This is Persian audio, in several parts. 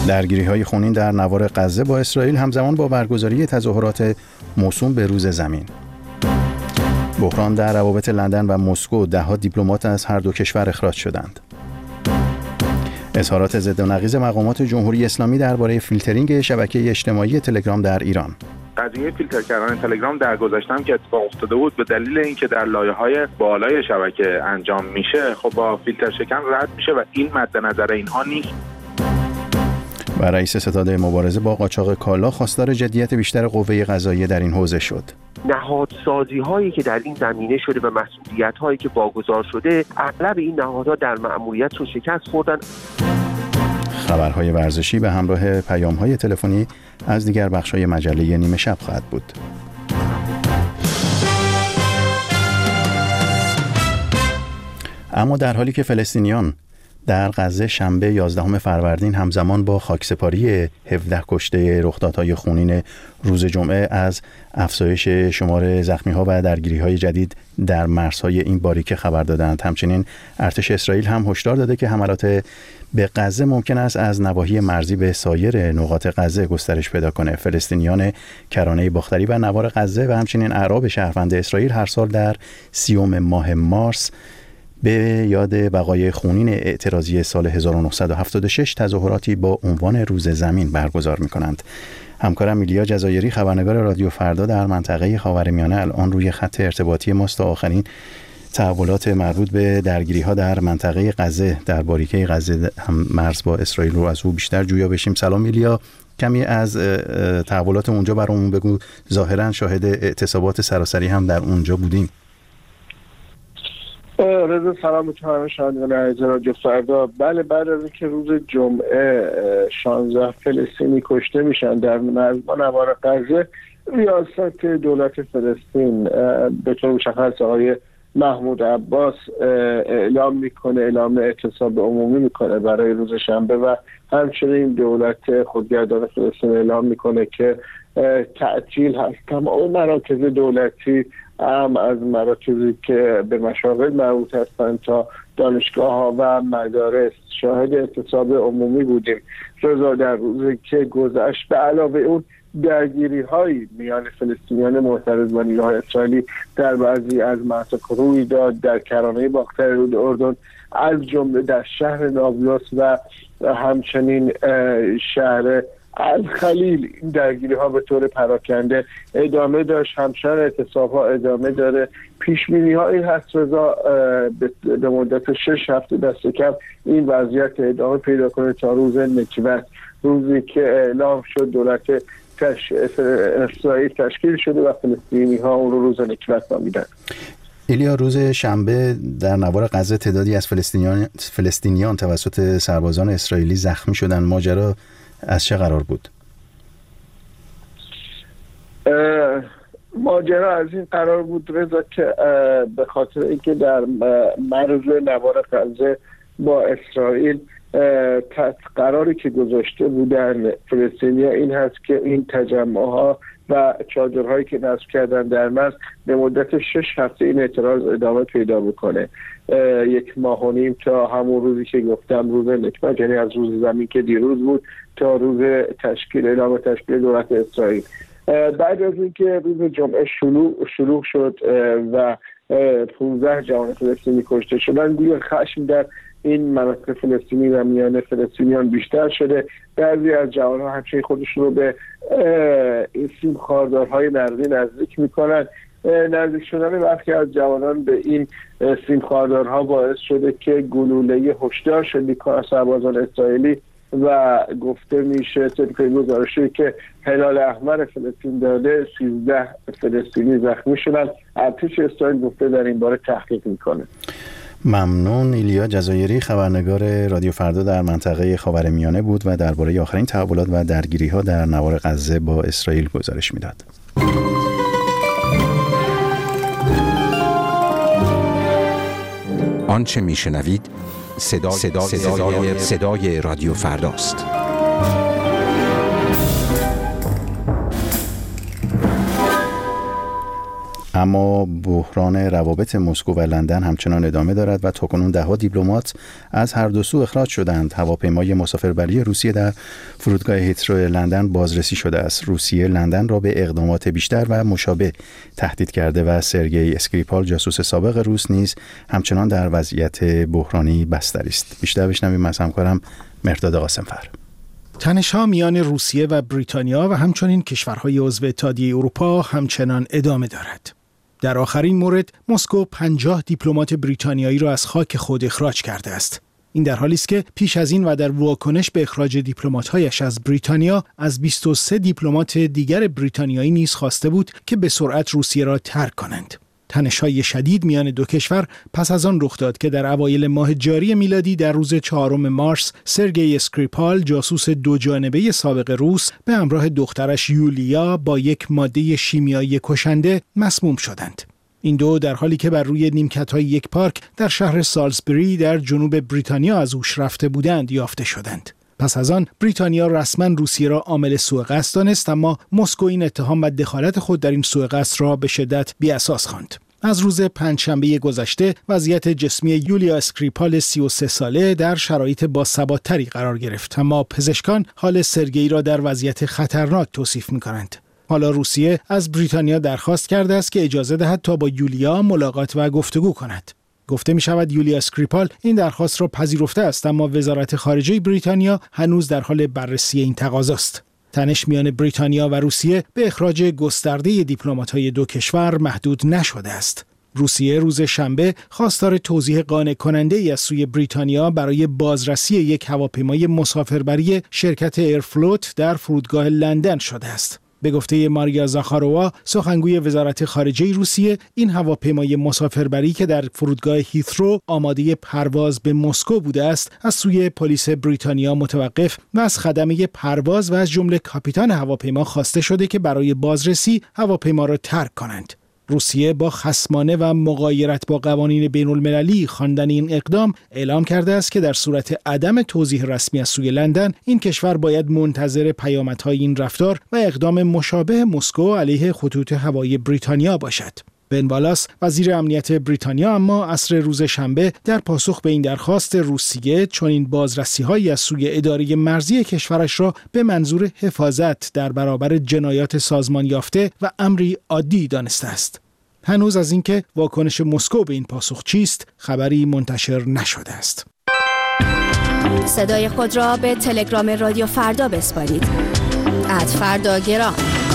درگیری‌های خونین در نوار غزه با اسرائیل همزمان با برگزاری تظاهرات موسوم به روز زمین. بحران در روابط لندن و مسکو، ده‌ها دیپلمات از هر دو کشور اخراج شدند. اظهارات ضد و نقیض مقامات جمهوری اسلامی درباره فیلترینگ شبکه اجتماعی تلگرام در ایران. قضیه فیلتر کردن تلگرام در گذشته هم که اتفاق افتاده بود به دلیل اینکه در لایه‌های بالای شبکه انجام میشه، خب با فیلتر شکن رد میشه و این مد نظر اینها نیست. و رئیس ستاد مبارزه با قاچاق کالا خواستار جدیت بیشتر قوه قضاییه در این حوزه شد. نهادسازی هایی که در این زمینه شده و مسئولیت هایی که واگذار شده، اغلب این نهادها در مأموریت رو شکست خوردن. خبرهای ورزشی به همراه پیام‌های تلفنی از دیگر بخش‌های مجله نیمه شب خواهد بود. اما در حالی که فلسطینیان در غزه شنبه 11 فروردین همزمان با خاکسپاری 17 کشته رخدادهای خونین روز جمعه از افزایش شمار زخمی‌ها و درگیری‌های جدید در مرزهای این باریکه خبر دادند. همچنین ارتش اسرائیل هم هشدار داده که حملات به غزه ممکن است از نواحی مرزی به سایر نقاط غزه گسترش پیدا کنه. فلسطینیان کرانه باختری و نوار غزه و همچنین اعراب شهروند اسرائیل هر سال در 30 ماه مارس به یاد بقای خونین اعتراضی سال 1976 تظاهراتی با عنوان روز زمین برگزار می‌کنند. همکارم ایلیا جزایری خبرنگار رادیو فردا در منطقه خاورمیانه الان روی خط ارتباطی ماست تا آخرین تحولات مربوط به درگیری‌ها در منطقه غزه در باریکه غزه هم مرز با اسرائیل رو از او بیشتر جویا بشیم. سلام ایلیا، کمی از تحولات اونجا برامون بگو. ظاهراً شاهد اعتصابات سراسری هم در اونجا بودیم. رضا سلام تو همه شنوندگان عزیز رادیو فردا. بله، بعد از اینکه روز جمعه 16 فلسطینی کشته میشن در مرز با نوار غزه، ریاست دولت فلسطین به طور مشخص آقای محمود عباس اعلام اعتصاب عمومی میکنه برای روز شنبه و همچنین دولت خودگردان فلسطین اعلام میکنه که تعطیل هست. تمام مراکز دولتی هم از مراکزی که به مشاغل مربوط هستند تا دانشگاه ها و مدارس شاهد اعتصاب عمومی بودیم. رضا در روزی که گذشت به علاوه اون درگیری های میان فلسطینیان معترض و نیروهای اسرائیلی در بعضی از مناطق روی داد. در کرانه باختر رود اردن از جمله در شهر نابلس و همچنین شهر الخلیل این درگیری ها به طور پراکنده ادامه داشت. همچنین اعتصاب ها ادامه داره. پیشبینی ها این هست رضا به مدت 6 هفته دست کم این وضعیت ادامه پیدا کنه تا روز نکبت، روزی که اعلام شد دولت اسرائیل تشکیل شده و فلسطینی ها اون رو روز نکبت نامیدن. ایلیا، روز شنبه در نوار غزه تعدادی از فلسطینیان توسط سربازان اسرائیلی زخمی شدند. ماجرا از چه قرار بود؟ ماجرا از این قرار بود رضا که به خاطر اینکه در مرز نوار غزه با اسرائیل قراری که گذاشته بودن فلسطینی‌ها این هست که این تجمع‌ها و چادرهایی که نصب کردن در مرز به مدت 6 هفته این اعتراض ادامه پیدا بکنه. 1.5 ماه تا همون روزی که گفتم روز نکبت، یعنی از روز زمین که دیروز بود تا روز اعلام تشکیل دولت اسرائیل. بعد از اینکه روز جمعه شروع شد و 15 جوان فلسطینی کشته شدن، گویا خشم در این مناطق فلسطینی و میان فلسطینیان بیشتر شده. بعضی از جوانها همچنین خودشون رو به این سیم خاردارهای نقدی نزدیک میکنن. نزدیک شدن برخی از جوانان به این سیم خاردارها باعث شده که گلوله هشدار شلیک سربازان اسرائیلی و گفته میشه طبق گزارشی که هلال احمر فلسطین داده 13 فلسطینی زخمی شدن. ارتش اسرائیل گفته در این باره تحقیق میکنه. ممنون. ایلیا جزایری خبرنگار رادیو فردا در منطقه خاورمیانه بود و درباره آخرین تحولات و درگیری‌ها در نوار غزه با اسرائیل گزارش میداد. آنچه میشنوید صدای رادیو فرداست. اما بحران روابط مسکو و لندن همچنان ادامه دارد و تاکنون 10 دیپلمات از هر دو سو اخراج شدند. هواپیمای مسافربری روسیه در فرودگاه هیترو لندن بازرسی شده است. روسیه لندن را به اقدامات بیشتر و مشابه تهدید کرده و سرگئی اسکریپال جاسوس سابق روس نیز همچنان در وضعیت بحرانی بستری است. بیشتر بشنویم از همکارم مرداد قاسمفر. تنش‌ها میان روسیه و بریتانیا و همچنین کشورهای عضو اتحادیه اروپا همچنان ادامه دارد. در آخرین مورد مسکو 50 دیپلمات بریتانیایی را از خاک خود اخراج کرده است. این در حالی است که پیش از این و در واکنش به اخراج دیپلمات‌هایش از بریتانیا از 23 دیپلمات دیگر بریتانیایی نیز خواسته بود که به سرعت روسیه را ترک کنند. تنش‌های شدید میان دو کشور پس از آن رخ داد که در اوایل ماه جاری میلادی در روز 4 مارس سرگئی اسکریپال جاسوس دو جانبه سابق روس به همراه دخترش یولیا با یک ماده شیمیایی کشنده مسموم شدند. این دو در حالی که بر روی نیمکت‌های یک پارک در شهر سالزبری در جنوب بریتانیا از هوش رفته بودند یافته شدند. پس از آن بریتانیا رسما روسیه را عامل سوء قصد دانست، اما مسکو این اتهام و دخالت خود در این سوء قصد را به شدت بی‌اساس خواند. از روز پنجشنبه گذشته وضعیت جسمی یولیا اسکریپال 33 ساله در شرایط باثبات‌تری قرار گرفت، اما پزشکان حال سرگئی را در وضعیت خطرناک توصیف می‌کنند. حالا روسیه از بریتانیا درخواست کرده است که اجازه دهد تا با یولیا ملاقات و گفتگو کند. گفته می شود یولیا اسکریپال این درخواست را پذیرفته است، اما وزارت خارجه بریتانیا هنوز در حال بررسی این تقاضاست. تنش میان بریتانیا و روسیه به اخراج گسترده دیپلمات‌های دو کشور محدود نشده است. روسیه روز شنبه خواستار توضیح قانع کننده ای از سوی بریتانیا برای بازرسی یک هواپیمای مسافربری شرکت ایرفلوت در فرودگاه لندن شده است. به گفته ماریا زاخاروا، سخنگوی وزارت خارجه روسیه، این هواپیمای مسافربری که در فرودگاه هیترو آماده پرواز به مسکو بوده است، از سوی پلیس بریتانیا متوقف و از خدمه پرواز و از جمله کاپیتان هواپیما خواسته شده که برای بازرسی هواپیما را ترک کنند. روسیه با خصمانه و مغایرت با قوانین بین‌المللی خواندن این اقدام اعلام کرده است که در صورت عدم توضیح رسمی از سوی لندن این کشور باید منتظر پیامدهای این رفتار و اقدام مشابه مسکو علیه خطوط هوایی بریتانیا باشد. بن والاس وزیر امنیت بریتانیا اما عصر روز شنبه در پاسخ به این درخواست روسیه چنین بازرسی‌هایی از سوی اداره مرزی کشورش را به منظور حفاظت در برابر جنایات سازمان یافته و امری عادی دانسته است. هنوز از اینکه واکنش مسکو به این پاسخ چیست خبری منتشر نشده است. صدای خود را به تلگرام رادیو فردا بسپارید. @فرداگرام.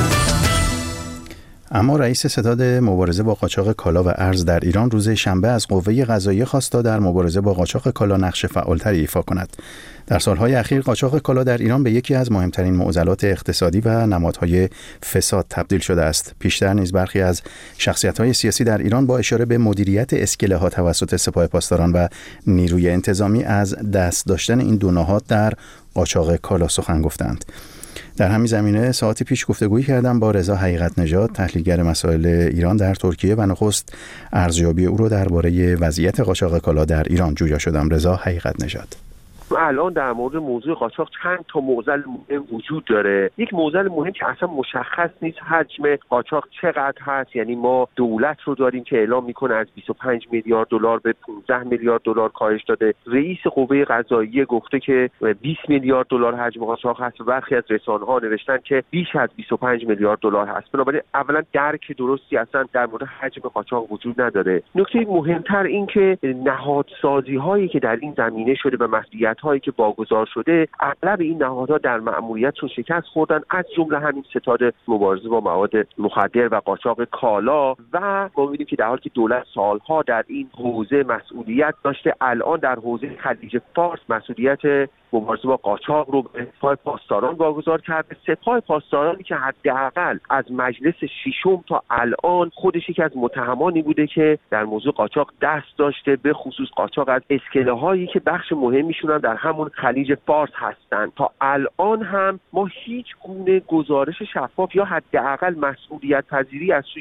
اما رئیس ستاد مبارزه با قاچاق کالا و ارز در ایران روز شنبه از قوه قضاییه خواست تا در مبارزه با قاچاق کالا نقش فعالتری ایفا کند. در سالهای اخیر قاچاق کالا در ایران به یکی از مهمترین معضلات اقتصادی و نمادهای فساد تبدیل شده است. پیشتر نیز برخی از شخصیت‌های سیاسی در ایران با اشاره به مدیریت اسکله‌ها توسط سپاه پاسداران و نیروی انتظامی از دست داشتن این دو نهاد در قاچاق کالا سخن گفتند. در همین زمینه ساعتی پیش گفتگویی کردم با رضا حقیقت نژاد، تحلیلگر مسائل ایران در ترکیه، و نخست ارزیابی او را درباره وضعیت قاچاق کالا در ایران جویا شدم. رضا حقیقت نژاد: الان در مورد موضوع قاچاق چند تا معضل مهم وجود داره. یک معضل مهم که اصلا مشخص نیست حجم قاچاق چقدر هست. یعنی ما دولت رو داریم که اعلام میکنه از 25 میلیارد دلار به 15 میلیارد دلار کاهش داده. رئیس قوه قضاییه گفته که 20 میلیارد دلار حجم قاچاق هست و برخی از رسانه‌ها نوشتن که بیش از 25 میلیارد دلار هست. بنابراین اولا درک درستی اصلا در مورد حجم قاچاق وجود نداره. نکته مهمتر این که نهادسازی هایی که در این زمینه شده و مسئولیت هایی که واگذار شده، اغلب این نهادها در مأموریتشون شکست خوردن، از جمله همین ستاد مبارزه با مواد مخدر و قاچاق کالا. و ما می‌بینیم که در حالی که دولت سالها در این حوزه مسئولیت داشته، الان در حوزه خلیج فارس مسئولیت مبارزه با قاچاق رو به سپاه پاسداران واگذار کرده. سپاه پاسدارانی که حداقل از مجلس ششم تا الان خودش یکی از متهمانی بوده که در موضوع قاچاق دست داشته، به خصوص قاچاق از اسکله‌هایی که بخش مهمیشون هم در همون خلیج فارس هستند. تا الان هم ما هیچ گونه گزارش شفاف یا حداقل مسئولیت پذیری از سوی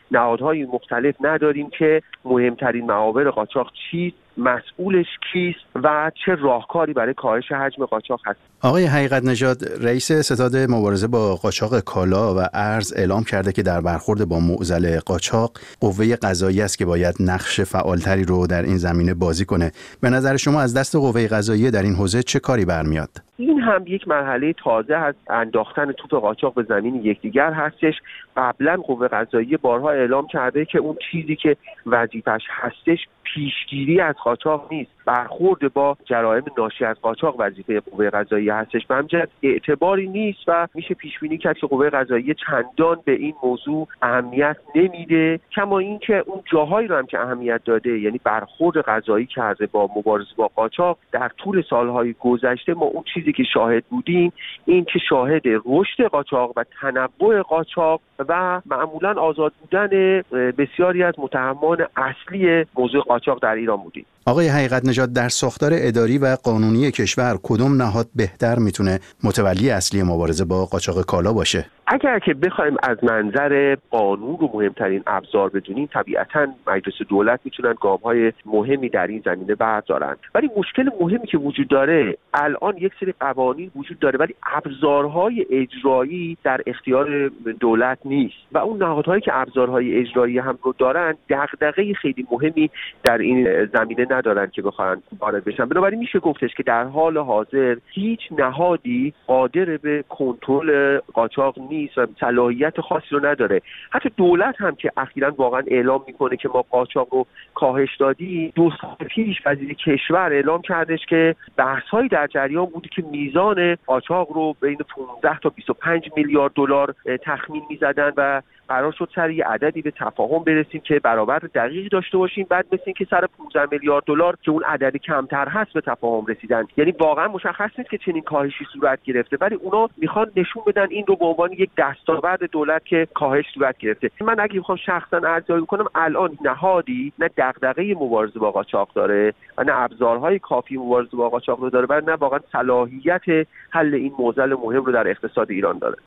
نهادهای مختلف نداریم که مهمترین معاور قاچاق چیست، مسئولش کیست و چه راهکاری برای کاهش حجم قاچاق هست. آقای حقیقت نژاد، رئیس ستاد مبارزه با قاچاق کالا و ارز اعلام کرده که در برخورد با معضل قاچاق قوه قضاییه است که باید نقش فعالتری رو در این زمینه بازی کنه. به نظر شما از دست قوه قضاییه در این حوزه چه کاری برمیاد؟ این هم یک مرحله تازه از انداختن توپ قاچاق به زمین یکدیگر هستش. قبلا قوه قضاییه بارها اعلام کرده که اون چیزی که وظیفش هستش پیشگیری از قاچاق نیست، برخورد با جرایم ناشی از قاچاق وظیفه قوه قضاییه هستش. به همین جهت اعتباری نیست و میشه پیش بینی کرد که قوه قضاییه چندان به این موضوع اهمیت نمیده، کما اینکه اون جاهایی رو هم که اهمیت داده، یعنی برخورد قضایی کرده با مبارزه با قاچاق در طول سالهای گذشته، ما اون چیزی که شاهد بودیم این که شاهد رشد قاچاق و تنوع قاچاق و معمولا آزاد بودن بسیاری از متهمان اصلی موضوع قاچاق در ایران بودیم. آقای حقیقت نژاد، در ساختار اداری و قانونی کشور کدوم نهاد بهتر میتونه متولی اصلی مبارزه با قاچاق کالا باشه؟ اگر که بخوایم از منظر قانون رو مهمترین ابزار بدونیم، طبیعتاً مجلس دولت میتونن گام‌های مهمی در این زمینه بردارن، ولی مشکل مهمی که وجود داره الان یک سری قوانین وجود داره ولی ابزارهای اجرایی در اختیار دولت نیست و اون نهادهایی که ابزارهای اجرایی هم رو دارن دغدغه خیلی مهمی در این زمینه ندارن که بخوان وارد بشن. بنابراین میشه گفتش که در حال حاضر هیچ نهادی قادر به کنترل قاچاق نیست و صلاحیت خاصی رو نداره. حتی دولت هم که اخیراً واقعا اعلام میکنه که ما قاچاق رو کاهش دادی، 2 سال پیش وزیر کشور اعلام کردش که بحث‌هایی در جریان بودی که میزان قاچاق رو بین 15 تا 25 میلیارد دلار تخمین میزدن و قرار شد سر یه عددی به تفاهم برسیم که برابر دقیقی داشته باشیم. بعد مثل این که سر 15 میلیارد دلار که اون عدد کمتر هست به تفاهم رسیدن. یعنی واقعا مشخص نیست که چنین کاهشی صورت گرفته، ولی اونا میخوان نشون بدن این رو به عنوان یک دستاورد دولت که کاهش صورت گرفته. من اگه بخوام شخصا ارزیابی کنم، الان نهادی نه دغدغه مبارزه با قاچاق داره و نه ابزارهای کافی مبارزه با قاچاق رو داره و نه واقعا صلاحیت حل این معضل مهم رو در اقتصاد ایران داره.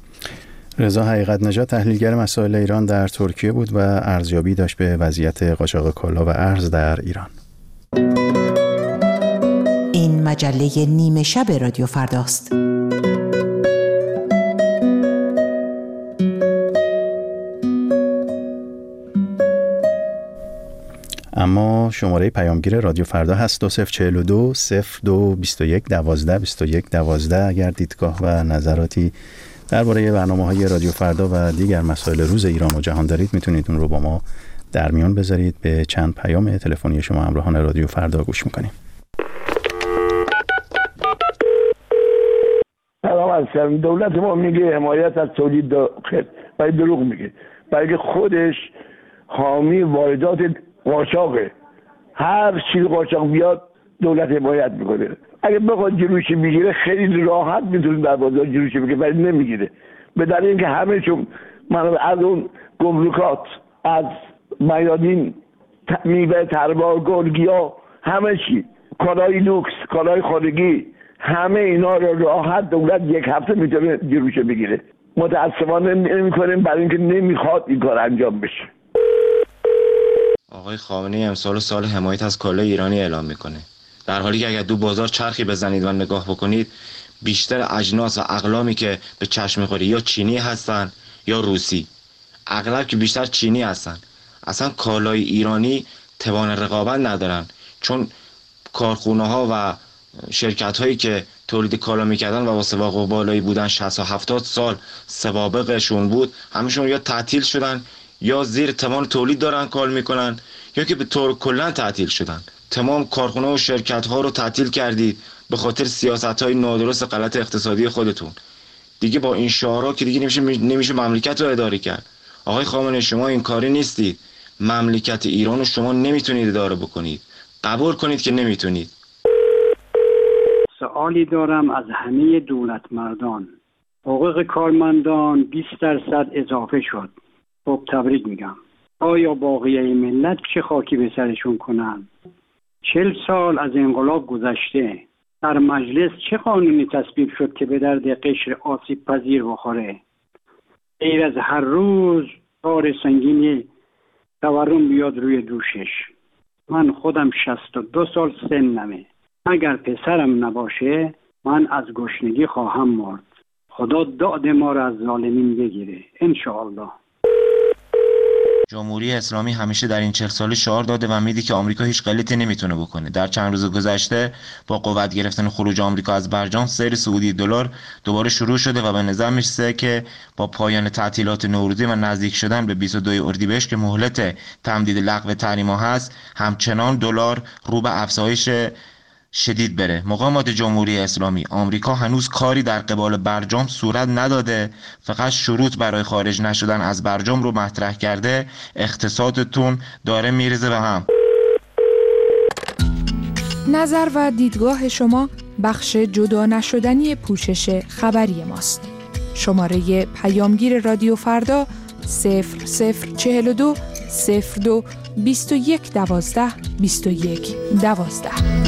رضا حقیقت نژاد، تحلیلگر مسائل ایران در ترکیه بود و ارزیابی داشت به وضعیت قاچاق کالا و ارز در ایران. این مجله نیمه شب رادیو فرداست. اما شماره پیامگیر رادیو فردا هست 2042 02 21 12 21 12. اگر دیدگاه و نظراتی درباره برنامه‌های رادیو فردا و دیگر مسائل روز ایران و جهان دارید، میتونید اون رو با ما در میان بذارید. به چند پیام تلفنی شما همراهان رادیو فردا گوش میکنیم. سلام علیکم. دولت ما میگه حمایت از تولید داخل، ولی دروغ میگه، بلکه خودش حامی واردات قاچاقه. هر چیز قاچاق بیاد دولت حمایت میکنه. اگه بخواد جلوشی بگیره خیلی راحت میتونه در بازار جلوشی بگیره، ولی نمیگیره. به دلیل اینکه همه چون من از اون گمرکات، از میادین، میوه، تربار، گلگیا، همه چی، کالای لوکس، کالای خانگی، همه اینا رو راحت دولت یک هفته میتونه جلوشی بگیره. متاسفانه نمیکنیم برای اینکه نمیخواد این کار انجام بشه. آقای خامنه‌ای امسال سال حمایت از کالای ایرانی اعلام میکنه، در حالی که اگر دو بازار چرخی بزنید و نگاه بکنید، بیشتر اجناس و اقلامی که به چشم میخوره یا چینی هستن یا روسی، اغلب که بیشتر چینی هستن. اصلا کالای ایرانی توان رقابت ندارن، چون کارخونه ها و شرکت هایی که تولید کالا میکردن و با سابقه بالایی بودن 60 و 70 سال سوابقشون بود، همشون یا تعطیل شدن یا زیر توان تولید دارن کار میکنن یا که به طور کلا تعطیل شدن. تمام کارخونه و شرکت ها رو تعطیل کردید به خاطر سیاست های نادرست غلط اقتصادی خودتون. دیگه با این شعارها که دیگه نمیشه مملکت رو اداره کرد. آقای خامنه‌ای، شما این کاری نیستید. مملکت ایران رو شما نمیتونید اداره بکنید. قبول کنید که نمیتونید. سوالی دارم از همه دولت مردان. حقوق کارمندان 20% اضافه شد. خب تبریک میگم. آیا باقیه ملت چه خاکی به سرشون کنن؟ 40 سال از انقلاب گذشته. در مجلس چه قانونی تصویب شد که به درد قشر آسیب پذیر بخوره؟ غیر از هر روز بار سنگینی تورم بیاد روی دوشش. من خودم 62 سال سنمه. اگر پسرم نباشه من از گشنگی خواهم مرد. خدا داد ما را از ظالمین بگیره انشاءالله. جمهوری اسلامی همیشه در این 40 سال شعار داده و میدی که آمریکا هیچ غلطی نمیتونه بکنه. در چند روز گذشته با قوت گرفتن خروج آمریکا از برجام، سیر صعودی دلار دوباره شروع شده و به نظر میرسه که با پایان تعطیلات نوروزی و نزدیک شدن به 22 اردیبهشت که مهلت تمدید لغو تحریم‌ها هست، همچنان دلار رو به افزایش شدید بره. مقامات جمهوری اسلامی، آمریکا هنوز کاری در قبال برجام صورت نداده، فقط شروط برای خارج نشدن از برجام رو مطرح کرده. اقتصادتون داره میریزه به هم. نظر و دیدگاه شما بخش جدا نشدنی پوشش خبری ماست. شماره پیامگیر رادیو فردا 0042 02 21 12 21 12.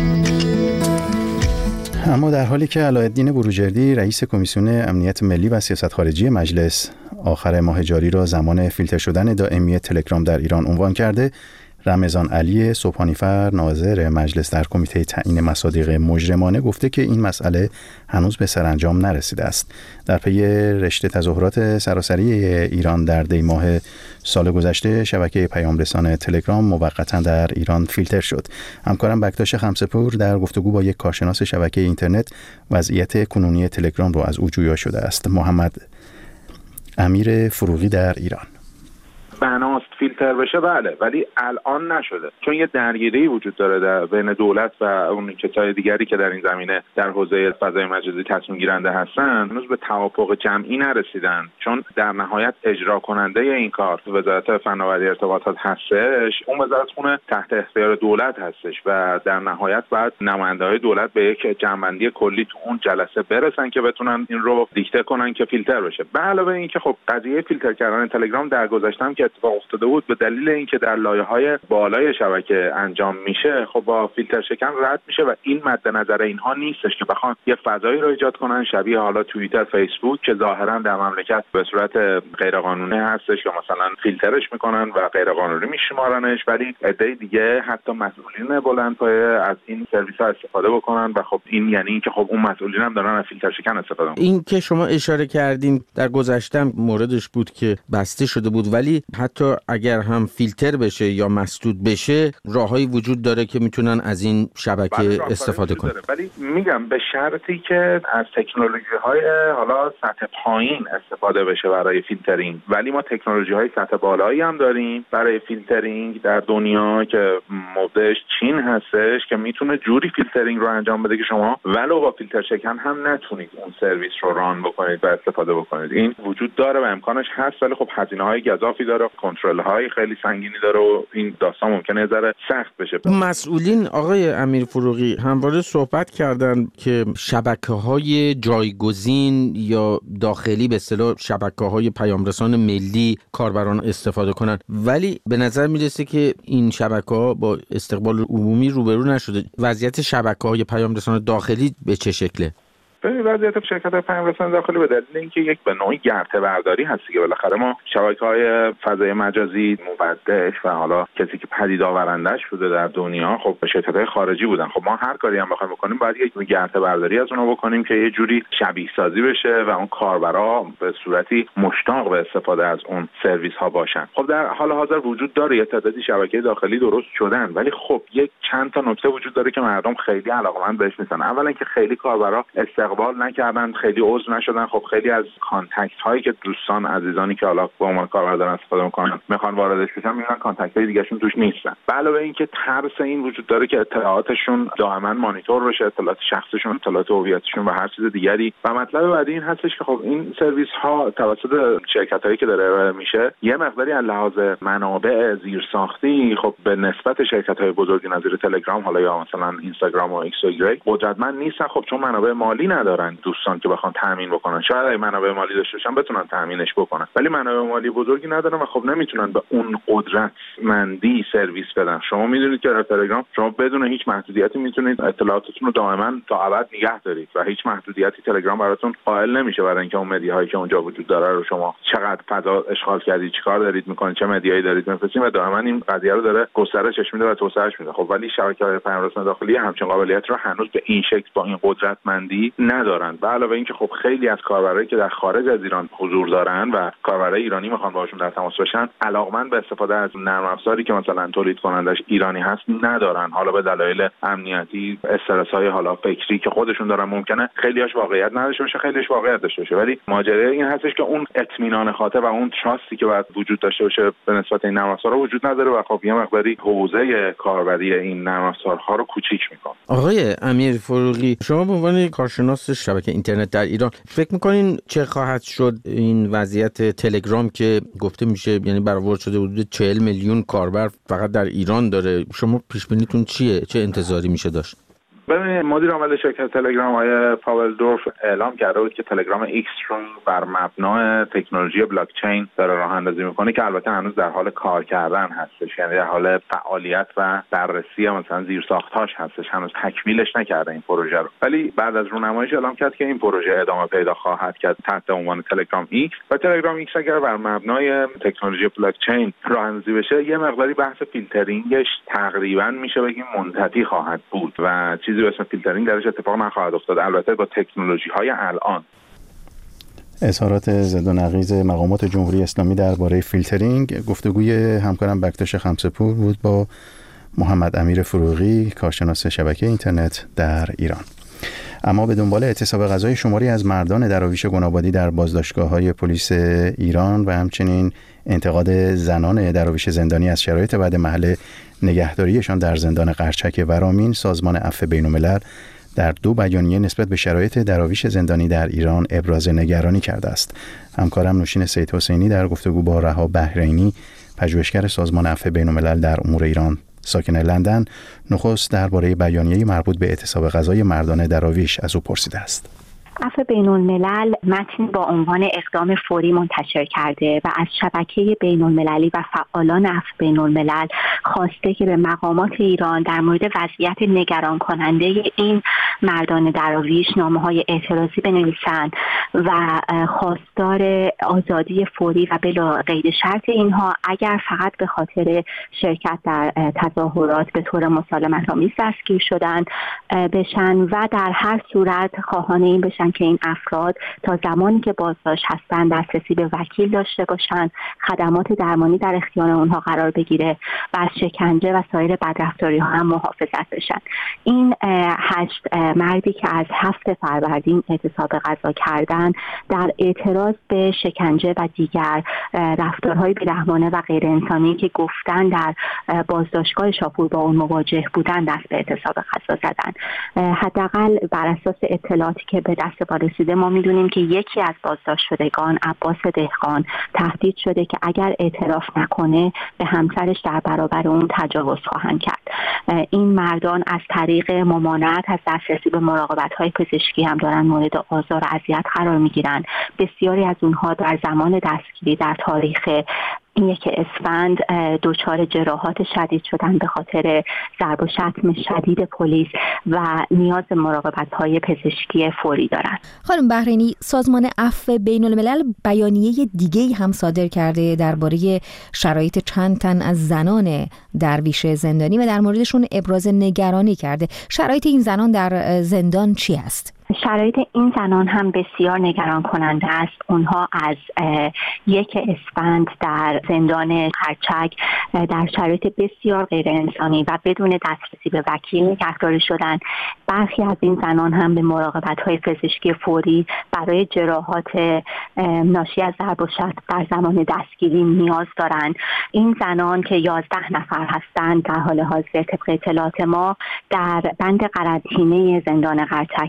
اما در حالی که علاءالدین بروجردی رئیس کمیسیون امنیت ملی و سیاست خارجی مجلس آخر ماه جاری را زمان فیلتر شدن دائمی تلگرام در ایران عنوان کرده، رمضان علی سبحانیفر ناظر مجلس در کمیته تعیین مصادیق مجرمانه گفته که این مسئله هنوز به سرانجام نرسیده است. در پی رشته تظاهرات سراسری ایران در دی ماه سال گذشته، شبکه پیام رسان تلگرام موقتا در ایران فیلتر شد. همکارم بکتاش خمسه‌پور در گفتگو با یک کارشناس شبکه اینترنت وضعیت کنونی تلگرام را از او جویا شده است. محمد امیر فروغی در ایران. بناست فیلتر بشه بله، ولی الان نشده، چون یه درگیری وجود داره در بین دولت و اون کسای دیگری که در این زمینه در حوزه فضای مجازی تصمیم گیرنده هستن. هنوز به توافق جمعی نرسیدن، چون در نهایت اجرا کننده این کار وزارت فناوری ارتباطات هستش. اون وزارت خونه تحت اختیار دولت هستش و در نهایت بعد نماینده‌های دولت به یک جمع‌بندی کلی تو اون جلسه برسن که بتونن این رو دیکته کنن که فیلتر بشه. به علاوه اینکه خب قضیه فیلتر کردن تلگرام در گذشته که اتفاق افتاده بود به دلیل اینکه در لایه‌های بالای شبکه انجام میشه، خب با فیلتر شکن رد میشه و این مد نظر اینها نیستش که بخوان یه فضایی رو ایجاد کنن شبیه حالا توییتر، فیسبوک که ظاهرا در مملکت به صورت غیرقانونی هستش که مثلا فیلترش میکنن و غیرقانونی میشمارنش، ولی عده دیگه حتی مسئولین بلندپایه از این سرویس‌ها استفاده بکنن و خب این یعنی اینکه خب اون مسئولین هم دارن از فیلتر شکن استفاده میکنن. این که شما اشاره کردین در گذشته موردش بود که بسته شده بود، ولی حتی اگر هم فیلتر بشه یا مسدود بشه راههایی وجود داره که میتونن از این شبکه استفاده کنن. ولی میگم به شرطی که از تکنولوژی‌های حالا سطح پایین استفاده بشه برای فیلترینگ، ولی ما تکنولوژی‌های سطح بالایی هم داریم برای فیلترینگ در دنیا که مبدعش چین هستش که میتونه جوری فیلترینگ رو انجام بده که شما ولو با فیلتر شکن هم نتونید اون سرویس رو ران بکنید و استفاده بکنید. این وجود داره و امکانش هست، ولی خب هزینه‌های گزافی داره، کنترل‌های خیلی سنگینی داره و این داستان ممکنه یه ذره سخت بشه. مسئولین آقای امیر فروغی همواره صحبت کردن که شبکه‌های جایگزین یا داخلی به اصطلاح شبکه‌های پیامرسان ملی کاربران استفاده کنن، ولی به نظر میرسه که این شبکه‌ها با استقبال عمومی روبرو نشده. وضعیت شبکه‌های پیامرسان داخلی به چه شکله؟ وضعیت شرکت‌های پیامرسان داخلی به دلیل اینکه یک به نوعی گرته برداری هستی که بالاخره ما شبکه‌های فضای مجازی مبدعش و حالا کسی که پدید آورندش بوده در دنیا خب شرکت‌های خارجی بودن. خب ما هر کاری هم بخوایم بکنیم باید یک گرته برداری از اونها بکنیم که یه جوری شبیه سازی بشه و اون کاربرا به صورتی مشتاق به استفاده از اون سرویس‌ها باشن. خب در حال حاضر وجود داره یه تعدادی شبکه داخلی درست شدن، ولی خب یک چند تا نکته وجود داره که مردم خیلی علاقه‌مند بهش نیستن. اولا که خیلی کاربرا استقبال نکردن، خیلی عضو نشدن. خب خیلی از کانتکت هایی که دوستان عزیزانی که حالا با عنوان کاربر دارن استفاده میکنن میخوان واردش بشن میبینن کانتکت های دیگه‌شون توش نیستن. علاوه اینکه ترس این وجود داره که اطلاعاتشون دائما مانیتور بشه، اطلاعات شخصیشون، اطلاعات هویتیشون و هر چیز دیگری. و مطلب بعدی این هستش که خب این سرویس ها توسط شرکت هایی که داره ارائه میشه یه مقداری از لحاظ منابع زیرساختی خب به نسبت شرکت های بزرگی نظیر تلگرام حالا یا مثلا اینستاگرام و ایکس و ایگرگ قدرتمند نیستن، خب چون منابع مالی ندارن ندارن دوستان که بخوان تامین بکنن. شاید اگه منابع مالی داشته باشن بتونن تامینش بکنن، ولی منابع مالی بزرگی ندارن و خب نمیتونن به اون قدرتمندی سرویس بدن. شما میدونید که در تلگرام شما بدون هیچ محدودیتی میتونید اطلاعاتتون رو دائما تا ابد نگه دارید و هیچ محدودیتی تلگرام براتون قائل نمیشه برای اینکه اون مدیاهایی که اونجا وجود داره رو شما چقدر فضا اشغال کردید، چیکار دارید میکنید، چه مدیایی دارید میفرستید و دائما این قضیه رو داره گسترشش میده و توسعهش میده. خب ولی شبکه‌های پیام‌رسان داخلی همچین قابلیت رو هنوز به این شکل با این قدرتمندی ندارن. به علاوه اینکه خب خیلی از کاربرایی که در خارج از ایران حضور دارن و کاربرای ایرانی میخوان باهاشون در تماس باشن، علاقمند به استفاده از نرم افزاری که مثلا تولید کنندش ایرانی هست ندارن، حالا به دلایل امنیتی، استرس‌های حالا فکری که خودشون دارن. ممکنه خیلی‌هاش واقعیت نداشته باشه، خیلیش واقعیت داشته باشه، ولی ماجرا این هستش که اون اطمینان خاطر و اون تراستی که باید وجود داشته باشه به نسبت این نرم افزارها وجود نداره و خب یه مقداری حوزه کاربری این نرم افزارها رو کوچیک می‌کنه. آقای امیر فروغی، شما به عنوان کارشناس شبکه اینترنت در ایران فکر می‌کنین چه خواهد شد این وضعیت تلگرام که گفته میشه یعنی برآورد شده حدود 40 میلیون کاربر فقط در ایران داره؟ شما پیش بینیتون چیه؟ چه انتظاری میشه داشت؟ ببینید، مدیر عامل شرکت تلگرام آقای پاول دورف اعلام کرده بود که تلگرام ایکس رو بر مبنای تکنولوژی بلاک چین داره راه اندازی میکنه که البته هنوز در حال کار کردن هستش، یعنی در حال فعالیت و بررسی مثلا زیرساخت‌هاش هستش، هنوز تکمیلش نکرده این پروژه رو. ولی بعد از رونماییش اعلام کرد که این پروژه ادامه پیدا خواهد کرد تحت عنوان تلگرام ایکس و تلگرام ایکس اگر بر مبنای تکنولوژی بلاک چین راه اندازی بشه، یه مقداری بحث فیلترینگش تقریبا میشه بگیم منتهی خواهد بود و چیزی به اسم فیلترینگ درش اتفاق نخواهد افتاد، البته با تکنولوژی‌های الان. اظهارات ضد و نقیض مقامات جمهوری اسلامی درباره فیلترینگ، گفتگوی همکارم بکتاش خمسه‌پور بود با محمد امیر فروغی، کارشناس شبکه اینترنت در ایران. اما به دنبال اعتصاب قضایی شماری از مردان دراویش گنابادی در بازداشتگاه‌های پلیس ایران و همچنین انتقاد زنان دراویش زندانی از شرایط بعد محل نگهداریشان در زندان قرچک ورامین، سازمان عفو بین‌الملل در 2 بیانیه نسبت به شرایط دراویش زندانی در ایران ابراز نگرانی کرده است. همکارم نوشین سید حسینی در گفتگو با رها بحرینی، پژوهشگر سازمان عفو بین‌الملل در امور ایران ساکن لندن، نخست درباره بیانیه مربوط به اعتصاب قضایی مردان دراویش از او پرسیده است. عفو بین‌الملل متن با عنوان اقدام فوری منتشر کرده و از شبکه بین‌المللی و فعالان عفو بین‌الملل خواسته که به مقامات ایران در مورد وضعیت نگران کننده این مردان دراویش نامه‌های اعتراضی بنویسند و خواستار آزادی فوری و بلا قید شرط اینها اگر فقط به خاطر شرکت در تظاهرات به طور مسالمت‌آمیز دستگیر شدند بشن و در هر صورت خواهان این بشن که این افراد تا زمانی که بازداشت هستند دسترسی به وکیل داشته باشند، خدمات درمانی در اختیار اونها قرار بگیره و از شکنجه و سایر بدرفتاری ها هم محافظت بشن. این 8 مردی که از 7 فروردین اعتصاب قضا کردن در اعتراض به شکنجه و دیگر رفتارهای بی‌رحمانه و غیر انسانی که گفتن در بازداشتگاه شاپور با اون مواجه بودن دست به اعتصاب قضا زدن. حداقل بر اساس اطلاعاتی که به دست ما رسیده ما میدونیم که یکی از بازداشت شدگان، عباس دهقان، تهدید شده که اگر اعتراف نکنه به همسرش در برابر اون تجاوز خواهند کرد. این مردان از طریق ممانعت از دسترسی به مراقبت‌های پزشکی هم دارن مورد آزار و اذیت قرار میگیرن. بسیاری از اونها در زمان دستگیری در تاریخ 1 اسفند دچار جراحات شدید شدن به خاطر ضرب و شتم شدید پلیس و نیاز مراقبت‌های پزشکی فوری دارند. خانم بحرینی، سازمان عفو بین‌الملل بیانیه دیگه‌ای هم صادر کرده درباره شرایط چند تن از زنان درویش زندانی و در موردشون ابراز نگرانی کرده. شرایط این زنان در زندان چی است؟ شرایط این زنان هم بسیار نگران کننده است. اونها از 1 اسفند در زندان قرچک در شرایط بسیار غیر انسانی و بدون دسترسی به وکیل نگهداری شدند. برخی از این زنان هم به مراقبت‌های پزشکی فوری برای جراحات ناشی از ضرب و شتم در زمان دستگیری نیاز دارند. این زنان که 11 نفر هستند در حال حاضر طبق اطلاعات ما در بند قرنطینه زندان قرچک نگهداری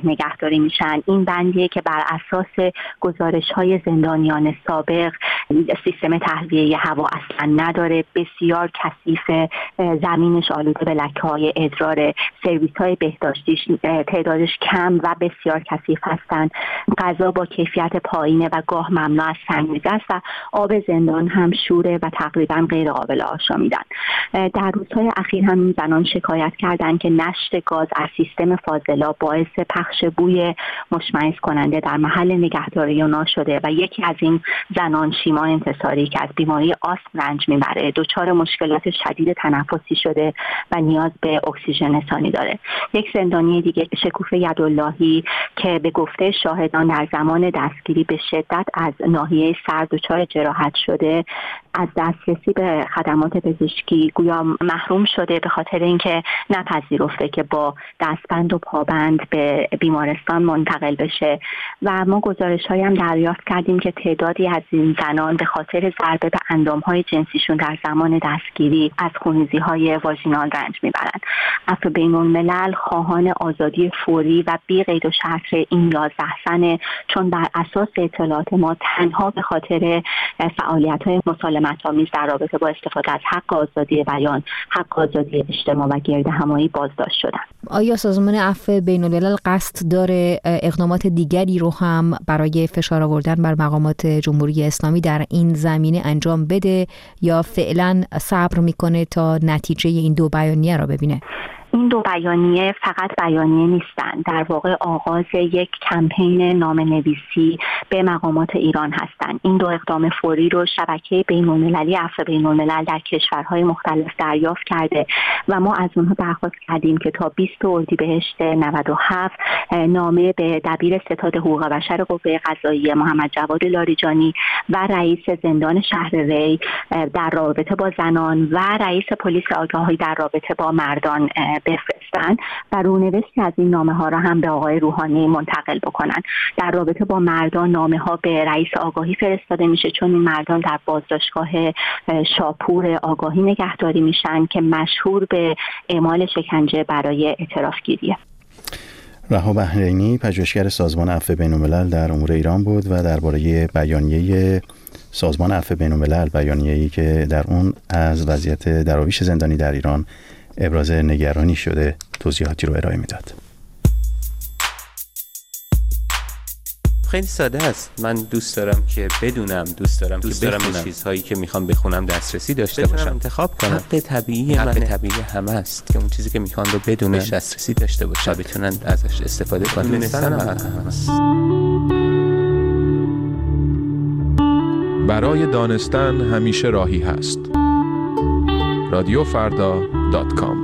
نگهداری میشن. این بندیه که بر اساس گزارش‌های زندانیان سابق سیستم تهویه هوا اصلا نداره، بسیار کثیف، زمینش آلوده به لکه‌های ادرار، سرویس‌های بهداشتیش تعدادش کم و بسیار کثیف هستند، غذا با کیفیت پایینه و گاه ممنوع از سنگریزه است و آب زندان هم شوره و تقریبا غیر قابل آشامیدن. در روزهای اخیر هم زنان شکایت کردند که نشت گاز از سیستم فاضلاب باعث پخش بوی مشمئز کننده در محل نگهداری اونا شده و یکی از این زنان، شیما انتصاری، که از بیماری آسم رنج میبره، دچار مشکلات شدید تنفسی شده و نیاز به اکسیژن رسانی داره. یک زندانی دیگه، شکوفه یداللهی، که به گفته شاهدان در زمان دستگیری به شدت از ناحیه سر دچار جراحت شده، از دسترسی به خدمات پزشکی گویا محروم شده به خاطر اینکه نپذیرفته که با دستبند و پابند به بیمارستان منتقل بشه. و ما گزارش‌هایی هم دریافت کردیم که تعدادی از این زنان به خاطر ضربه به اندام‌های جنسیشون در زمان دستگیری از خونریزی‌های واژینال رنج میبرند. عفو بین‌الملل خواهان آزادی فوری و بی قید و شرط این 11 زنه، چون بر اساس اطلاعات ما تنها به خاطر فعالیت‌های مسالمت‌آمیز در رابطه با استفاده از حق آزادی بیان، حق آزادی اجتماع و گردهمایی بازداشت شدند. آیا سازمان عفو بین‌الملل قصد داره اقدامات دیگری رو هم برای فشار آوردن بر مقامات جمهوری اسلامی در این زمینه انجام بده یا فعلا صبر میکنه تا نتیجه این دو بیانیه را ببینه؟ این دو بیانیه فقط بیانیه نیستند، در واقع آغاز یک کمپین نامه‌نویسی به مقامات ایران هستند. این دو اقدام فوری رو شبکه بین‌المللی عفو بین‌الملل در کشورهای مختلف دریافت کرده و ما از اونها درخواست کردیم که تا 20 اردیبهشت 97 نامه به دبیر ستاد حقوق بشر قوه قضاییه محمد جواد لاریجانی و رئیس زندان شهر ری در رابطه با زنان و رئیس پلیس آگاهی در رابطه با مردان بفرستن و رونوشتی از این نامه ها را هم به آقای روحانی منتقل بکنن. در رابطه با مردان نامه ها به رئیس آگاهی فرستاده میشه، چون این مردان در بازداشتگاه شاپور آگاهی نگهداری میشن که مشهور به اعمال شکنجه برای اعتراف گیریه. رها بحرینی، پژوهشگر سازمان عفو بین‌الملل در امور ایران بود و درباره بیانیه سازمان عفو بین‌الملل، بیانیه‌ای که در اون از وضعیت دراویش زندانی در ایران ابراز نگرانی شده، توضیحاتی رو ارائه میداد. خیلی ساده است. من دوست دارم که بدونم، دوست دارم به چیزهایی که میخوام بخونم دسترسی داشته باشم، انتخاب کنم. حق طبیعی همه است که اون چیزی که میخوان رو بدونن، دسترسی داشته باشن و بتونن ازش استفاده کنن. دونستنم برای دانستن همیشه راهی هست. رادیوفردا.com.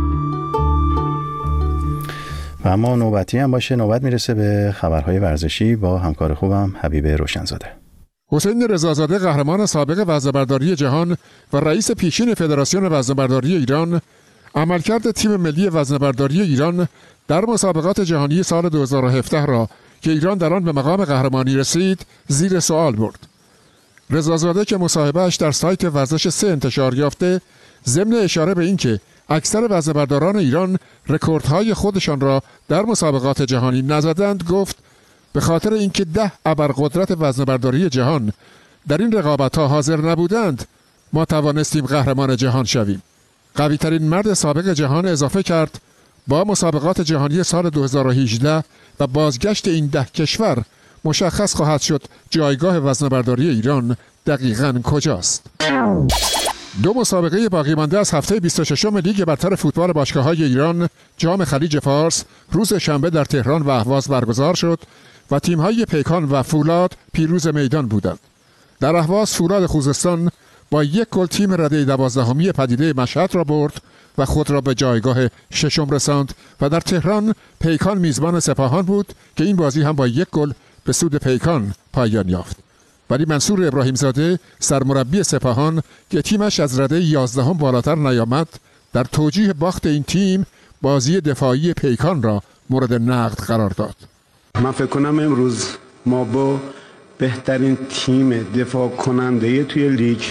و اما نوبتی هم باشه، نوبت میرسه به خبرهای ورزشی با همکار خوبم حبیب روشنزاده. حسین رضازاده، قهرمان سابق وزنه‌برداری جهان و رئیس پیشین فدراسیون وزنه‌برداری ایران، عملکرد تیم ملی وزنه‌برداری ایران در مسابقات جهانی سال 2017 را که ایران در آن به مقام قهرمانی رسید زیر سوال برد. رضازاده که مصاحبه‌اش در سایت ورزش 3 انتشار یافته، ضمن اشاره به اینکه اکثر وزنه‌برداران ایران رکوردهای خودشان را در مسابقات جهانی نزدند، گفت به خاطر اینکه 10 ابرقدرت وزنه‌برداری جهان در این رقابت‌ها حاضر نبودند، ما توانستیم قهرمان جهان شویم. قوی‌ترین مرد سابق جهان اضافه کرد با مسابقات جهانی سال 2018 و بازگشت این 10 کشور مشخص خواهد شد جایگاه وزنه‌برداری ایران دقیقاً کجاست. 2 مسابقه باقی مانده از هفته 26 لیگ برتر فوتبال باشگاه‌های ایران، جام خلیج فارس، روز شنبه در تهران و اهواز برگزار شد و تیم‌های پیکان و فولاد پیروز میدان بودند. در اهواز فولاد خوزستان با 1 گل تیم رده 12می پدیده مشهد را برد و خود را به جایگاه 6 رساند و در تهران پیکان میزبان سپاهان بود که این بازی هم با 1 گل به سود پیکان پایان یافت. ولی منصور ابراهیمزاده، سرمربی سپاهان که تیمش از رده 11 بالاتر نیامد، در توجیه باخت این تیم بازی دفاعی پیکان را مورد نقد قرار داد. من فکر کنم امروز ما با بهترین تیم دفاع کننده توی لیگ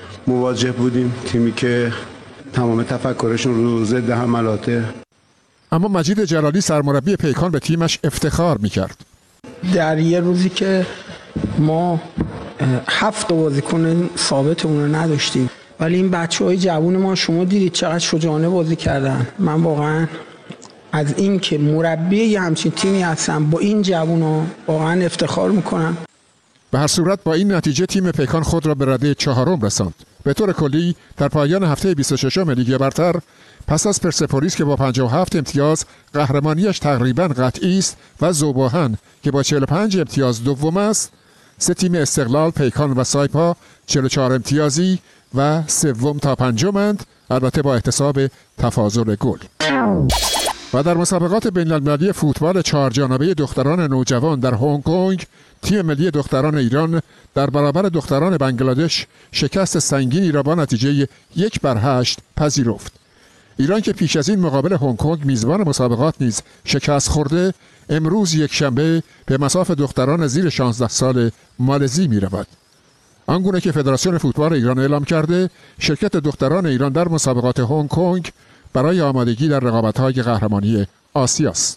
مواجه بودیم، تیمی که تمام تفکرشون رو ضد حملاته. اما مجید جلالی سرمربی پیکان به تیمش افتخار می‌کرد. در یه روزی که ما 7 بازیکن ثابتمون رو نداشتیم، ولی این بچه‌های جوون ما شما دیدید چقدر شجاعانه بازی کردن. من واقعا از این که مربی یه همچین تیمی هستم با این جوونا واقعا افتخار میکنم. به هر صورت با این نتیجه تیم پیکان خود را به رده 4 رساند. به طور کلی در پایان هفته 26 لیگ برتر پس از پرسپولیس که با 57 امتیاز قهرمانیش تقریباً قطعی است و ذوباهن که با 45 امتیاز دوم است، 3 تیم استقلال، پیکان و سایپا 44 امتیازی و سوم تا پنجمند، البته با احتساب تفاضل گل. و در مسابقات بین‌المللی فوتبال 4 جانبه دختران نوجوان در هنگ کنگ، تیم ملی دختران ایران در برابر دختران بنگلادش شکست سنگینی را با نتیجه 1-8 پذیرفت. ایران که پیش از این مقابل هنگ کنگ میزبان مسابقات نیز شکست خورده، امروز یکشنبه به مصاف دختران زیر 16 سال مالزی می رود. آنگونه که فدراسیون فوتبال ایران اعلام کرده، شرکت دختران ایران در مسابقات هنگ کنگ برای آمادگی در رقابت‌های قهرمانی آسیا است.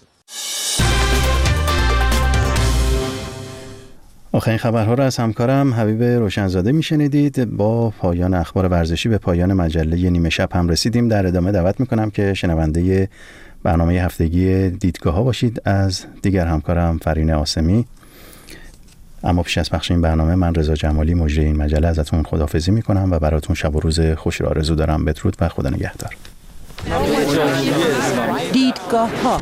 آخرین خبرها را از همکارم حبیب روشنزاده میشنیدید. با پایان اخبار ورزشی به پایان مجله نیمه شب هم رسیدیم. در ادامه دعوت میکنم که شنونده برنامه هفتگی دیدگاه ها باشید از دیگر همکارم فرین آسمی. اما پیش از پخش این برنامه من رضا جمالی مجری این مجله ازتون خداحافظی میکنم و براتون شب و روز خوش را آرزو دارم. بدرود و خدا نگهدار. دیدگاه ها،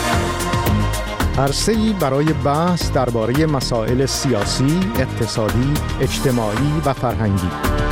عرصه‌ای برای بحث درباره مسائل سیاسی، اقتصادی، اجتماعی و فرهنگی.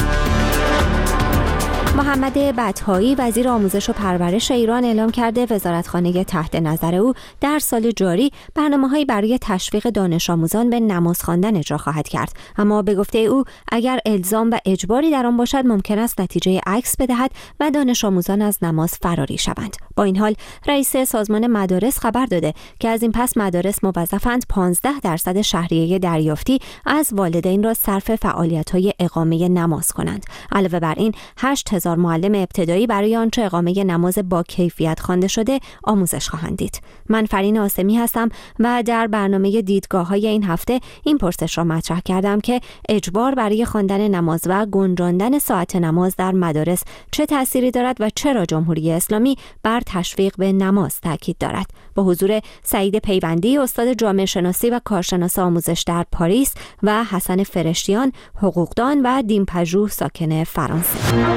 محمد بطحایی وزیر آموزش و پرورش ایران اعلام کرده وزارتخانه تحت نظر او در سال جاری برنامه‌هایی برای تشویق دانش آموزان به نماز خواندن اجرا خواهد کرد. اما به گفته او اگر الزام و اجباری در آن باشد ممکن است نتیجه عکس بدهد و دانش آموزان از نماز فراری شوند. با این حال رئیس سازمان مدارس خبر داده که از این پس مدارس موظفند 15% شهریه دریافتی از والدین را صرف فعالیت‌های اقامه نماز کنند. علاوه بر این 8000 معلم ابتدایی برای آنچه اقامه نماز با کیفیت خوانده شده آموزش خواهند دید. من فرین آسمی هستم و در برنامه دیدگاه‌های این هفته این پرسش را مطرح کردم که اجبار برای خواندن نماز و گنجاندن ساعت نماز در مدارس چه تأثیری دارد و چرا جمهوری اسلامی بر تشویق به نماز تاکید دارد. با حضور سعید پیوندی استاد جامعه شناسی و کارشناس آموزش در پاریس و حسن فرشتیان حقوقدان و دین‌پژوه ساکن فرانسه.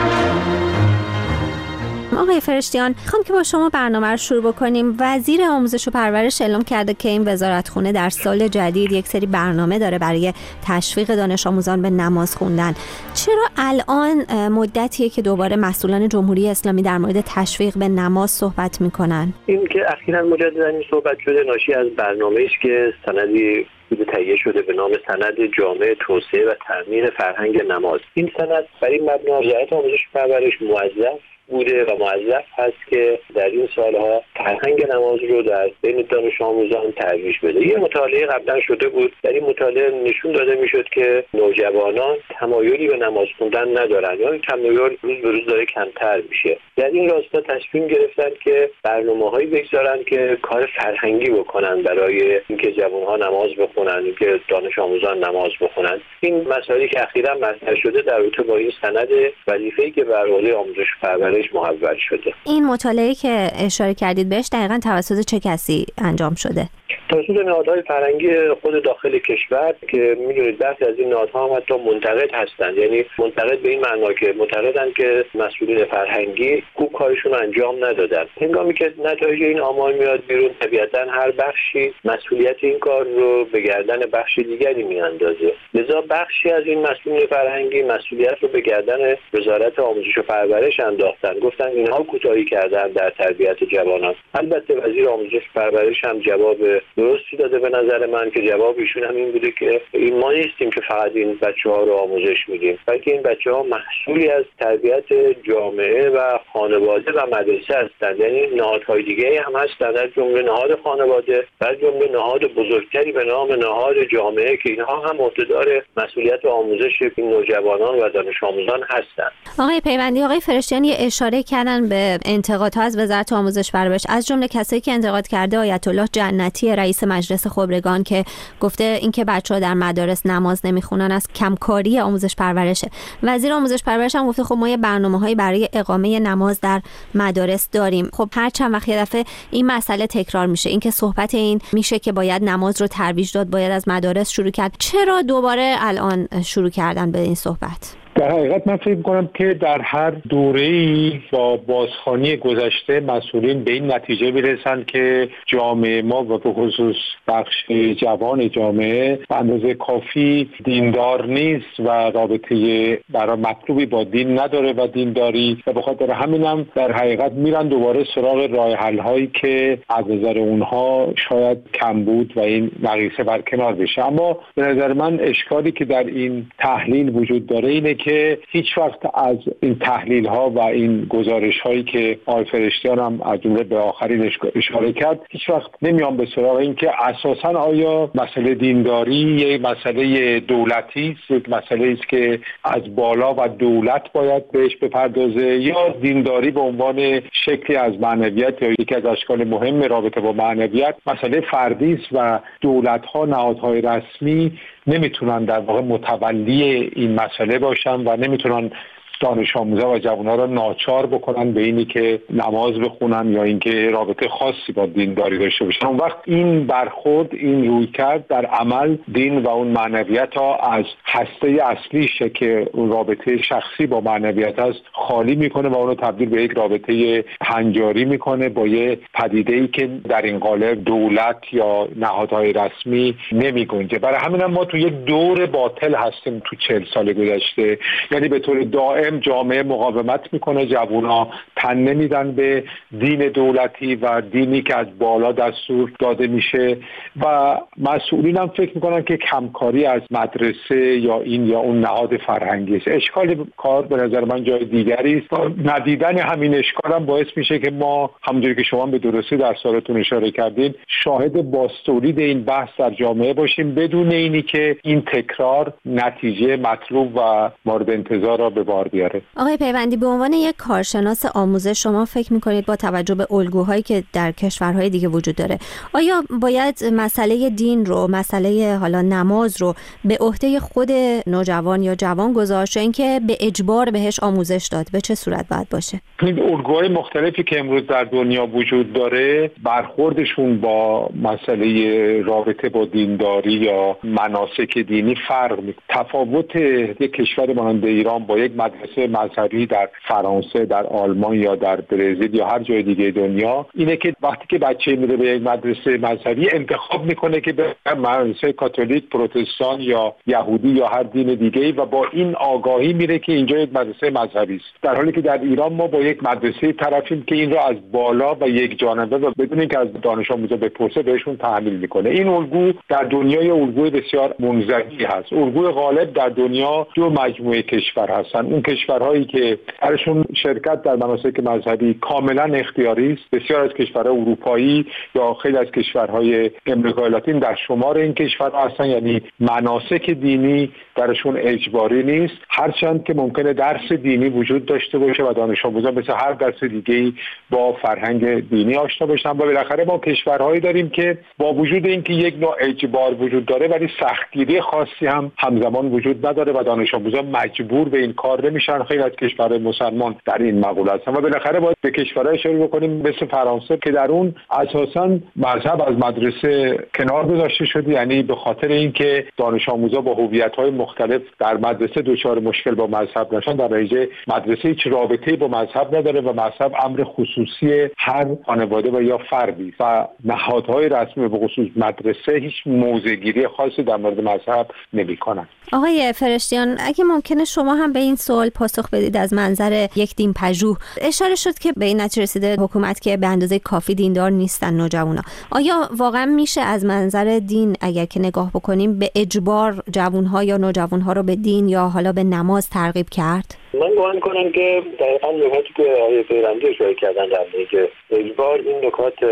آقای فرشتیان، میخوام که با شما برنامه رو شروع بکنیم. وزیر آموزش و پرورش اعلام کرده که این وزارتخونه در سال جدید یک سری برنامه داره برای تشویق دانش آموزان به نماز خوندن. چرا الان مدتیه که دوباره مسئولان جمهوری اسلامی در مورد تشویق به نماز صحبت میکنن؟ این که اخیراً مجدداً این صحبت شده ناشی از برنامه‌ای است که سندی تهیه شده به نام سند جامع توسعه و تأمین فرهنگ نماز. این سند بر این مبنا وزارت آموزش و پرورش موظف بوده و موظف هست که در این سالها فرهنگ نماز رو در بین دانش آموزان ترویج بده. یه مطالعه قبلا شده بود، در این مطالعه نشون داده میشد که نوجوانان تمایلی به نماز خوندن ندارن یا این تمایل روز به روز داره کمتر میشه. در این راستا تصمیم گرفتن که برنامه‌هایی بگذارن که کار فرهنگی بکنن برای اینکه جوان‌ها نماز بخونن، اینکه دانش آموزان نماز بخونن. این مسائلی که اخیراً مطرح شده در رابطه با این سند وظیفه‌ای که بر عهده آموزش و پرورش محول شده. این مطالعه که اشاره کردید بهش دقیقاً توسط چه کسی انجام شده؟ توسط نهادهای فرهنگی خود داخل کشور که میدونید برخی از این نهادها هم حتی منتقد هستند، یعنی منتقد به این معنا که معتقدن که مسئولین فرهنگی خوب کارشون رو انجام ندادن. هنگامی که نتایج این آمار میاد بیرون، طبیعتاً هر بخشی مسئولیت این کار رو به گردن بخش دیگری میاندازه. لذا بخشی از این مسئولین فرهنگی مسئولیت رو به گردن وزارت آموزش و پرورش انداختن، گفتن اینها کوتاهی کردن در تربیت جوانان. البته وزیر آموزش و پرورش هم جواب درستی داده به نظر من که جواب ایشون هم این بوده که این ما نیستیم که فقط این بچه‌ها رو آموزش میدیم، بلکه این بچه‌ها محصولی از تربیت جامعه و خانواده و مدرسه هستند. یعنی نهادهای دیگه هم هستند، از جمله نهاد خانواده و از جمله نهاد بزرگتری به نام نهاد جامعه که اینها هم عهدهدار مسئولیت آموزش این نوجوانان و دانش آموزان هستند. آقای پیوندی، آقای فرشتیان یه اشاره کردن به انتقادها از وزارت آموزش پرورش، از جمله کسایی که انتقاد کرده آیت الله جنتی رئیس مجلس خبرگان که گفته اینکه بچه‌ها در مدارس نماز نمیخونن از کمکاری آموزش پرورشه. وزیر آموزش پرورش هم گفته خب ما یه برنامه‌هایی برای اقامه نماز در مدارس داریم. خب هر چند وقت یه دفعه این مسئله تکرار میشه، اینکه صحبت این میشه که باید نماز رو ترویج داد، باید از مدارس شروع کرد. چرا دوباره الان شروع کردن به این صحبت؟ در حقیقت من فکر می‌کنم که در هر دوره‌ای با بازخوانی گذشته مسئولین به این نتیجه میرسن که جامعه ما و به خصوص بخش جوان جامعه به اندازه کافی دیندار نیست و رابطه برای مطلوبی با دین نداره و دینداری، و به خاطر همینم در حقیقت میرن دوباره سراغ راه حل‌هایی که از نظر اونها شاید کم بود و این نقیصه برکنار بشه. اما به نظر من اشکالی که در این تحلیل وجود داره اینه که هیچ وقت از این تحلیل ها و این گزارش هایی که آقای فرشتیان هم از جمله به آخرین اشاره کرد هیچ وقت نمیان به سراغ این که اساساً آیا مسئله دینداری یک مسئله دولتی است، یک مسئله است که از بالا و دولت باید بهش بپردازه، یا دینداری به عنوان شکلی از معنویت یا یکی از اشکال مهم رابطه با معنویت مسئله فردی است و دولت ها نهادهای رسمی نمیتونن در واقع متولی این مسئله باشن و نمیتونن دانش آموزا و جوان‌ها را ناچار بکنن به اینی که نماز بخونن یا اینکه رابطه خاصی با دینداری داشته باشن. اون وقت این برخورد، این رویکرد در عمل دین و اون معنویت ها از هسته اصلیشه که اون رابطه شخصی با معنویت است خالی میکنه و اونو تبدیل به یک رابطه هنجاری میکنه با یه پدیده‌ای که در این قالب دولت یا نهادهای رسمی نمیگنجه. برای همین ما تو یک دور باطل هستیم تو 40 سال گذشته، یعنی به طور دائم جامعه مقاومت میکنه، جوونا تن نمیدن به دین دولتی و دینی که از بالا دستور داده میشه و مسئولین هم فکر میکنن که کمکاری از مدرسه یا این یا اون نهاد فرهنگی است. اشکال کار به نظر من جای دیگری است. ندیدن همین اشکال هم باعث میشه که ما همونجوری که شما به درستی در سوالتون اشاره کردین شاهد بازتولید این بحث در جامعه باشیم بدون اینی که این تکرار نتیجه مطلوب و مورد انتظار را به بار بیاره. آقای پیوندی، به عنوان یک کارشناس آموزش شما فکر میکنید با توجه به الگوهایی که در کشورهای دیگه وجود داره آیا باید مسئله دین رو، مسئله حالا نماز رو به عهده خود نوجوان یا جوان گذاشت، اینکه به اجبار بهش آموزش داد؟ به چه صورت باید باشه؟ این الگوهای مختلفی که امروز در دنیا وجود داره برخوردشون با مسئله رابطه با دینداری یا مناسک دینی فرق میکنه. تفاوت یک کشور مانند ایران با یک مدرسه مذهبی در فرانسه، در آلمان یا در برزیل یا هر جای دیگه دنیا اینه که وقتی که بچه میره به یک مدرسه مذهبی انتخاب میکنه که به مدرسه کاتولیک، پروتستان یا یهودی یا هر دین دیگه‌ای و با این آگاهی میره که اینجا یک مدرسه مذهبی است. در حالی که در ایران ما با یک مدرسه طرفیم که این را از بالا و یک جانبه و بدون اینکه از دانش آموزا بپرسه بهشون تحمیل میکنه. این الگو در دنیای الگوی بسیار منزوی هست. الگوی غالب در دنیا دو مجموعه کشور هستن. اون کشورهایی که درشون شرکت در مناسک مذهبی کاملا اختیاری است، بسیار از کشورهای اروپایی یا خیلی از کشورهای امریکای لاتین در شمار این کشورها هستن، یعنی مناسک دینی درشون اجباری نیست، هرچند که ممکنه درس دینی وجود داشته باشه و دانش آموزان مثل هر درس دیگه‌ای با فرهنگ دینی آشنا باشن. و بالاخره ما کشورهایی داریم که با وجود اینکه یک نوع اجبار وجود داره ولی سختگیری خاصی هم همزمان وجود نداره و دانش آموزان مجبور به این کار نمیشن. خیلی از کشورهای مسلمان در این مقوله هستن و بالاخره باید به کشورهای اشاره بکنیم مثل فرانسه که در اون اساساً مذهب از مدرسه کنار گذاشته شده، یعنی به خاطر اینکه دانش آموزا با هویت‌های مختلف در مدرسه دچار مشکل با مذهب نشن. در نتیجه مدرسه هیچ رابطه‌ای با مذهب نداره و مذهب امر خصوصی هر خانواده و یا فردی و نهادهای رسمی به خصوص مدرسه هیچ موضع‌گیری خاصی در مورد مذهب نمی‌کنن. آقای فرشتیان، اگه ممکنه شما هم به این سوال پاسخ بدید از منظر یک دین پژوه. اشاره شد که به این نتیجه رسیده حکومت که به اندازه کافی دیندار نیستن نوجوانا. آیا واقعا میشه از منظر دین اگر که نگاه بکنیم به اجبار جوانها یا نوجوانها رو به دین یا حالا به نماز ترغیب کرد؟ من گمان کنم که دقیقاً نکاتی که آقای پیوندی اشاره کردن در مورد اجبار، این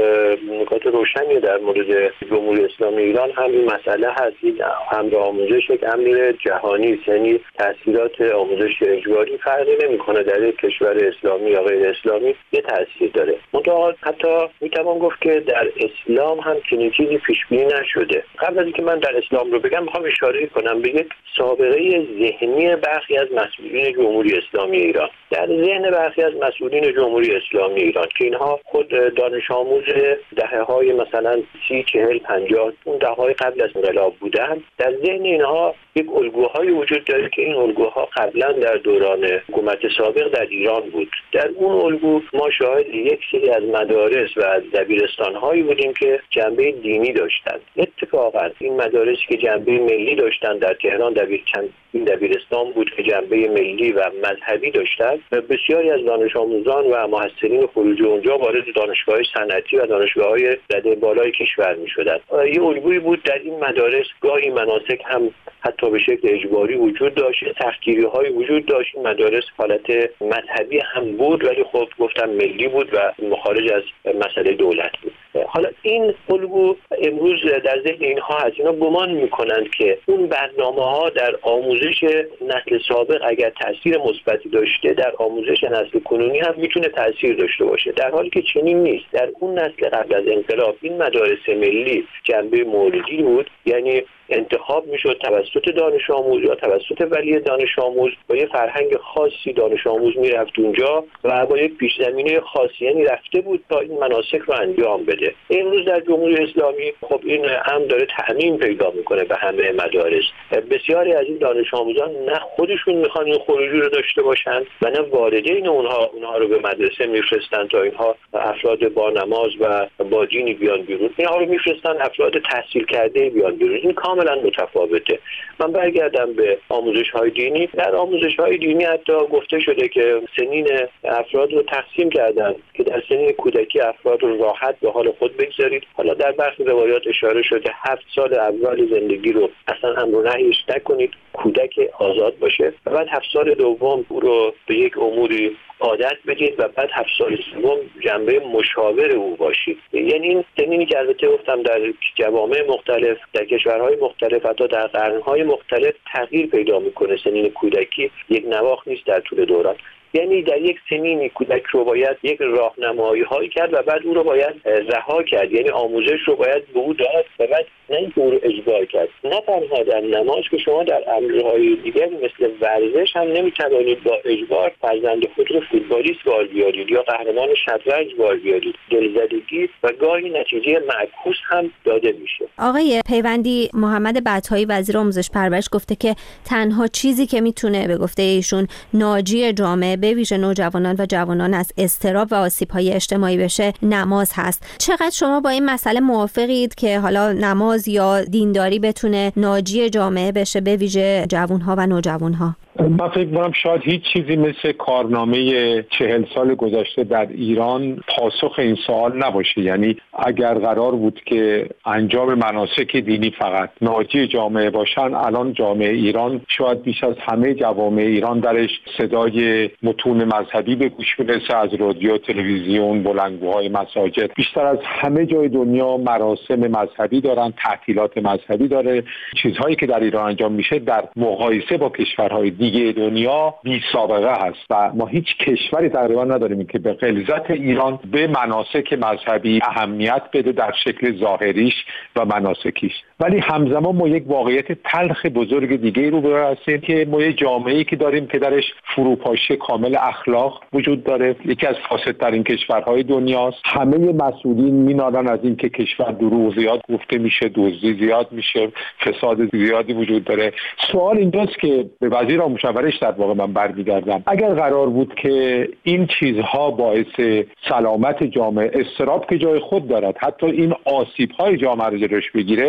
نکات روشنی در مورد جمهوری اسلامی ایران هم این مسئله هست. امر آموزش یک امر جهانی است، یعنی تاثیرات آموزش اجباری فرقی نمی‌کنه در یک کشور اسلامی یا غیر اسلامی یه تاثیر داره. منتها حتی میتوان گفت که در اسلام هم چنین چیزی پیش بینی نشده. قبل از اینکه من در اسلام رو بگم می‌خوام اشاره کنم به یک سابقه ذهنی برخی از مسئولین جمهوری اسلامی ایران. در ذهن برخی از مسئولین جمهوری اسلامی ایران که اینها خود دانش آموز دهه‌های مثلا 30 40 50 اون دهه‌های قبل از انقلاب بودن، در ذهن اینها یک الگوهای وجود داره که این الگوها قبلا در دوران حکومت سابق در ایران بود. در اون الگو ما شاهد یک سری از مدارس و از دبیرستان‌هایی بودیم که جنبه دینی داشتند. اتفاقا این مدارسی که جنبه ملی داشتند در تهران این دبیرستان بود که جنبه ملی و مذهبی داشتند. بسیاری از دانش آموزان و محصلین خروجی اونجا وارد دانشگاه صنعتی و دانشگاه‌های رده بالای کشور می‌شدند. یه الگویی بود در این مدارس، گاهی مناسک هم حتی به شکل اجباری وجود داشت، تحقیری‌های وجود داشت. این مدارس حالت مذهبی هم بود ولی خب گفتم ملی بود و مخارج از مسئله دولت بود. حالا این الگو امروز در ذهن اینها هست. اینا گمان میکنند که اون برنامه‌ها در آموزش نسل سابق اگر تاثیر مثبتی داشته، در آموزش نسل کنونی هم میتونه تاثیر داشته باشه، در حالی که چنین نیست. در اون نسل قبل از انقلاب این مدارس ملی جنبه موردی بود، یعنی انتخاب میشد توسط دانش آموز یا توسط ولی دانش آموز، با یه فرهنگ خاصی دانش آموز میرفت اونجا و با یک پیش زمینه خاصی، یعنی رفته بود تا این مناسک رو انجام بده. امروز در جمهوری اسلامی خب این هم داره تعمیم پیدا میکنه به همه مدارس. بسیاری از این دانش آموزان نه خودشون میخوان این خروجی رو داشته باشن و نه والدین اونها رو به مدرسه میفرستن تا اینها افراد با نماز و با دینی بیان بیرون. اینها رو میفرستن افراد تحصیل کرده بیان بیرون. این کاملا متفاوته. من برگردم به آموزش‌های دینی. در آموزش‌های دینی حتی گفته شده که سنین افراد رو تقسیم کردن که در سنین کودکی افراد رو راحت به حال خود بگذارید. حالا در برخی روایات اشاره شده 7 سال اول زندگی رو اصلا امر و نهیش نکنید، کودک آزاد باشه و بعد 7 سال دوم او رو به یک اموری عادت بدید و بعد 7 سال سوم جنبه مشاور او باشید. یعنی این سنینی که البته گفتم در جوامع مختلف، در کشورهای مختلف، حتی در قرنهای مختلف تغییر پیدا میکنه. سنین کودکی یک نواخت نیست در طول دوران. یعنی در یک سنینی کودک رو باید یک راهنمایی هایی کرد و بعد او رو باید رها کرد، یعنی آموزش رو باید به او داد و بعد نه اینکه او رو اجبار کرد. نه تنها در نماز که شما در امرهای دیگر مثل ورزش هم نمیتوانید با اجبار فرزند خود رو فوتبالیست وار بیارید یا قهرمان شطرنج وار بیارید. دلزدگی و گاهی نتیجه معکوس هم داده میشه. آقای پیوندی، محمد بطحایی وزیر آموزش پرورش گفته که تنها چیزی که میتونه به گفته ایشون ناجی جامعه به ویژه نوجوانان و جوانان از اضطراب و آسیب‌های اجتماعی بشه نماز هست. چقدر شما با این مسئله موافقید که حالا نماز یا دینداری بتونه ناجی جامعه بشه به ویژه جوانها و نوجوانها؟ من فکر می‌کنم شاید هیچ چیزی مثل کارنامه 40 سال گذشته در ایران پاسخ این سوال نباشه. یعنی اگر قرار بود که انجام مناسک دینی فقط ناجی جامعه باشن، الان جامعه ایران شاید بیش از همه جوامع ایران درش صدای متون مذهبی به گوش میرسه، از رادیو، تلویزیون، بلندگوهای مساجد. بیشتر از همه جای دنیا مراسم مذهبی دارن، تعطیلات مذهبی داره. چیزهایی که در ایران انجام میشه در مقایسه با کشورهای دیگه دنیا بی سابقه هست و ما هیچ کشوری تقریبا نداریم که به غلظت ایران به مناسک مذهبی اهمیت بده در شکل ظاهریش و مناسکیش. ولی همزمان ما یک واقعیت تلخ بزرگ دیگه رو برای هستیم که ما یک جامعه‌ای که داریم که درش فروپاشی کامل اخلاق وجود داره. یکی از فاسدترین کشورهای دنیاست. همه مسئولین مینالن از این که کشور دروغ زیاد گفته میشه، دزدی زیاد میشه، فساد زیادی وجود داره. سوال اینجاست که به وزیر مشاورش در واقع من برمیگردم، اگر قرار بود که این چیزها باعث سلامت جامعه، اضطراب که جای خود دارد، حتی این آسیب‌های جامعه رو جلوش بگیره، ما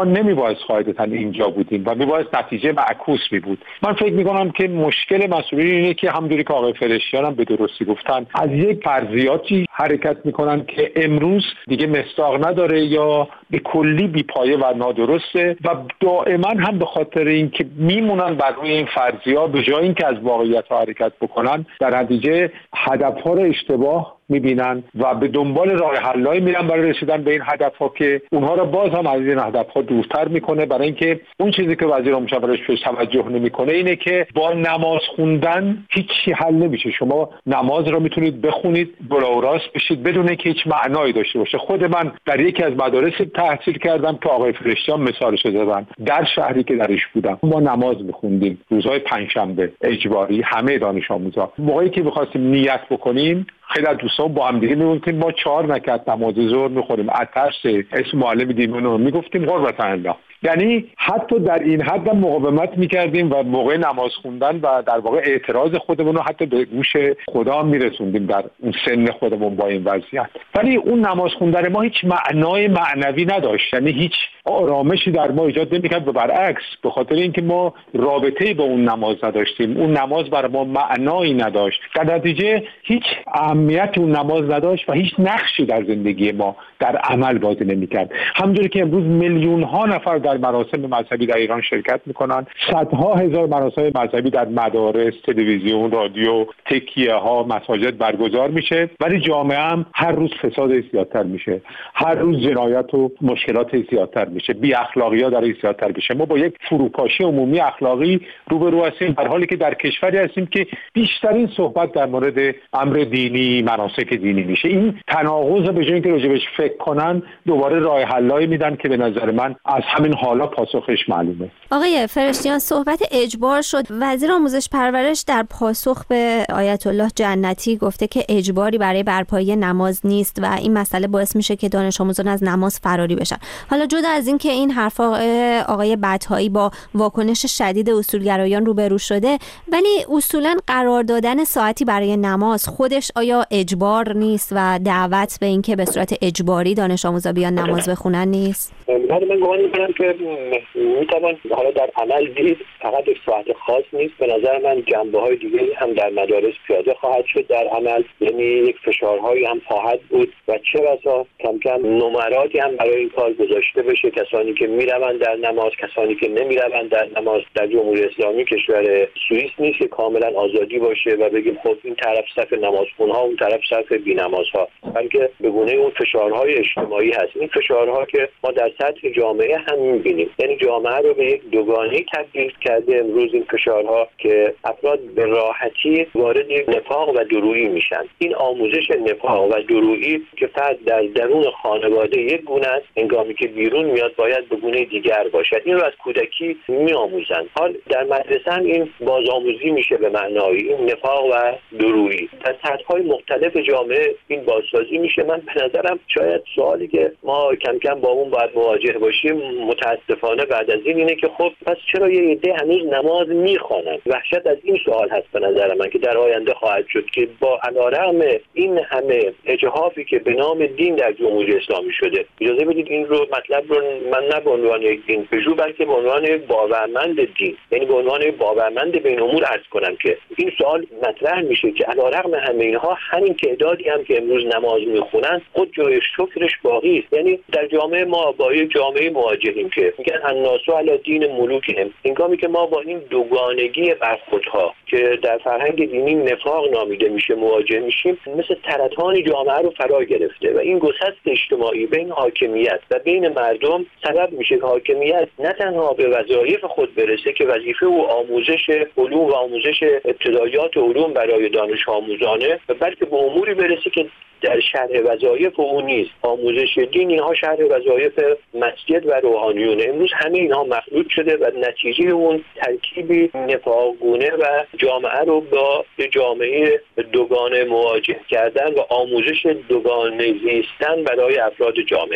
نمیبایست قاعدتاً اینجا بودیم و میبایست نتیجه معکوس می بود. من فکر میکنم که مشکل مسئولین اینه که همونجوری که آقای فرشتیان هم به درستی گفتن، از یک فرضیاتی حرکت میکنن که امروز دیگه مصداق نداره یا به کلی بی‌پایه و نادرسته و دائما هم به خاطر اینکه میمونن بر روی این فرضیات به جای اینکه از واقعیت حرکت بکنن، در نتیجه هدفها رو اشتباه میبینن و به دنبال راه حلایی میرن برای رسیدن به این هدفها که اونها رو باز هم از این هدفها دورتر میکنه. برای اینکه اون چیزی که وزیر امور مشاورش بهش توجه نمیکنه اینه که با نماز خوندن هیچی حل نمیشه. شما نماز رو میتونید بخونید بالا و راست بشید بدون اینکه هیچ معنایی داشته باشه. خود من در یکی از مدارس تحصیل کردم که آقای فرشتیان مثالش زدن، در شهری که درش بودم ما نماز میخوندیم روزهای پنجشنبه اجباری، همه دانش آموزا. موقعی که می‌خواستیم نیت بکنیم خیلی از دوستان با هم دیگه میگفتیم ما 4 رکعت نماز ظهر میخوریم، اترس اسم معلم دینمون رو میگفتیم قربت الله. یعنی حتی در این حد مقاومت میکردیم و موقع نماز خوندن و در واقع اعتراض خودمون رو حتی به گوش خدا میرسوندیم در اون سن خودمون با این وضعیت. ولی اون نماز خوندن ما هیچ معنای معنوی نداشت، یعنی هیچ آرامشی در ما ایجاد نمیکرد و برعکس، به خاطر اینکه ما رابطه‌ای با اون نماز نداشتیم، اون نماز برای ما معنایی نداشت، در نتیجه هیچ اهمیت اون نماز نداشت و هیچ نقشی در زندگی ما در عمل بازی نمیکرد. همونجوری که امروز میلیون ها نفر در مراسم مذهبی در ایران شرکت میکنن، صدها هزار مراسم مذهبی در مدارس، تلویزیون، رادیو، تکیه ها، مساجد برگزار میشه، ولی جامعه هم هر روز فساد زیادتر میشه، هر روز جنایت و مشکلات زیادتر میشه، بی اخلاقی‌ها در زیادتر میشه. ما با یک فروپاشی عمومی اخلاقی روبرو هستیم، در حالی که در کشوری هستیم که بیشترین صحبت در مورد امر دینی، مناسک دینی میشه. این تناقض به جای اینکه راجبش فکر کنن دوباره راه حلایی میدن که به نظر من از همین حالا پاسخش معلومه. آقای فرشتیان، صحبت اجبار شد. وزیر آموزش پرورش در پاسخ به آیت الله جنتی گفته که اجباری برای برپایی نماز نیست و این مسئله باعث میشه که دانش آموزان از نماز فراری بشن. حالا جدا از این که این حرف آقای بطحایی با واکنش شدید اصولگرایان روبرو شده، ولی اصولا قرار دادن ساعتی برای نماز خودش آیا اجبار نیست و دعوت به این که به صورت اجباری دانش آموزا بیان نماز بخونن نیست؟ من گمان می‌کنم که میتوان حالا در عمل دید فقط یک ساعت خاص نیست. به نظر من جنبه‌های دیگه هم در مدارس پیاده خواهد شد در عمل، یعنی یک فشارهایی هم خواهد بود و چه بسا کم کم نمراتی هم برای این کار گذاشته بشه. کسانی که میروند در نماز، کسانی که نمیروند در نماز. در جمهوری اسلامی کشور سوئیس نیست که کاملا آزادی باشه و بگیم خب این طرف صف نمازخونها، اون طرف صف بی‌نمازها، بلکه به گونه اون فشارهای اجتماعی هست. این فشارها که ما در سطح جامعه هم می‌بینیم، یعنی جامعه رو به یک دوگانه‌ای تبدیل کرده امروز این فشارها که افراد به راحتی وارد یک نفاق و درویی میشن. این آموزش نفاق و درویی که فرد در درون خانواده یک گونه است، هنگامی که بیرون میاد باید به گونه دیگر باشد. این رو از کودکی میآموزن. حال در مدرسه هم این بازآموزی میشه به معنای این نفاق و درویی. در سطح‌های مختلف جامعه این بازسازی میشه. من به نظرم شاید سوالی که ما کم کم با اون باید مواجه باشیم متاسفانه بعد از این اینه که خب پس چرا یه عده هنوز نماز میخوانن؟ وحشت از این سوال هست به نظر من که در آینده خواهد شد که با علارغم این همه اجحافی که به نام دین در جمهوری اسلامی شده، اجازه بدید این رو مطلب رو من نه به عنوان یک دین پژو بلکه به عنوان یک باورمند دین، یعنی به عنوان یک باورمند بین امور عرض کنم که این سوال مطرح میشه که علارغم همه اینها همین تعدادی هم که امروز نماز میخونن خود جای شکرش باقی است. یعنی در جامعه ما با یک جامعه مواجهیم که میگن الناس علی دین ملوکهم. هنگامی که ما با این دوگانگی برخوردها که در فرهنگ دینی نفاق نامیده میشه مواجه میشیم، مثل ترتان جامعه رو فرا گرفته و این گسست اجتماعی بین حاکمیت و بین مردم سبب میشه که حاکمیت نه تنها به وظایف خود برسه که وظیفه او آموزش علوم و آموزش ابتدایات علوم برای دانش آموزانه، بلکه به اموری برسه که در شرح وظایف او نیست. آموزش دین اینها شرح وظایف مسجد و روحانیون. امروز همه اینها مخلوط شده و نتیجه اون ترکیبی نفاقگونه و جامعه رو با جامعه دوگانه مواجه کردن و آموزش دوگانه زیستن برای افراد جامعه هست.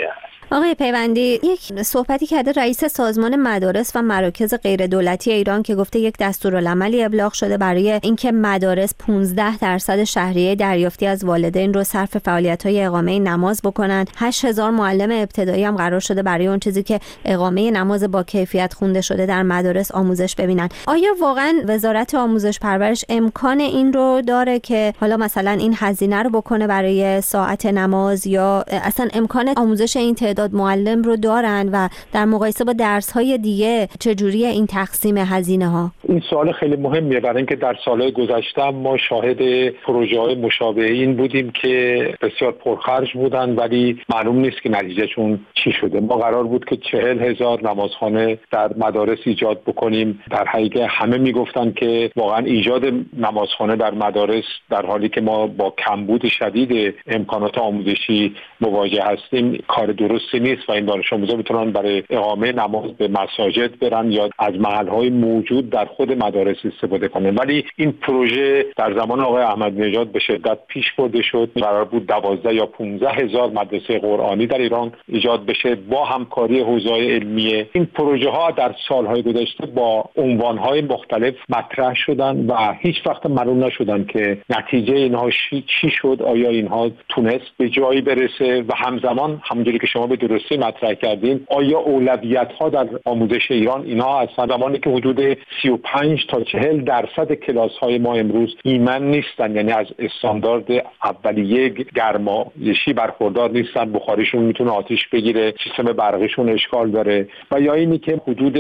آقای پیوندی، یک صحبتی کرده رئیس سازمان مدارس و مراکز غیر دولتی ایران که گفته یک دستورالعملی ابلاغ شده برای اینکه مدارس 15% شهریه دریافتی از والدین رو صرف فعالیت‌های اقامه نماز بکنن. 8000 معلم ابتدایی هم قرار شده برای اون چیزی که اقامه نماز با کیفیت خونده شده در مدارس آموزش ببینن. آیا واقعا وزارت آموزش پرورش امکان این رو داره که حالا مثلا این هزینه رو بکنه برای ساعت نماز، یا اصلا امکان آموزش این تعداد معلم رو دارن و در مقایسه با درس‌های دیگه چجوریه این تقسیم هزینه‌ها؟ این سوال خیلی مهمیه، برای اینکه در سال‌های گذشته ما شاهد پروژه‌های مشابه این بودیم که بسیار پرخرج بودن ولی معلوم نیست که نتیجهشون چی شده. ما قرار بود که 40,000 نمازخانه در مدارس ایجاد بکنیم. در حقیقت همه میگفتن که واقعا ایجاد نمازخانه در مدارس در حالی که ما با کمبود شدید امکانات آموزشی مواجه هستیم کار درستی نیست و این دانش آموزا میتونن برای اقامه نماز به مساجد برن یا از محل‌های موجود در خود مدارس استفاده کنن. ولی این پروژه در زمان آقای احمدی نژاد به شدت پیش برده شد. قرار بود 12 یا 15,000 مدرسه قرآنی در ایران ایجاد بشه با همکاری حوزه‌های علمیه. این پروژه ها در سالهای گذشته با عنوان‌های مختلف مطرح شدن و هیچ وقت معلوم نشدن که نتیجه اینها چی شد. آیا اینها تونست به جایی برسه و همزمان همونجوری که شما به درستی مطرح کردین آیا اولویت‌ها در آموزش ایران اینها از زمانی که حدود 35 تا 40% کلاس‌های ما امروز ایمن نیستن، یعنی از استاندارد اولیه گرمایشی برخوردار نیستن، بخاریشون میتونه آتش بگیره، سیستم برقیشون اشکال داره، و یا اینی که حدود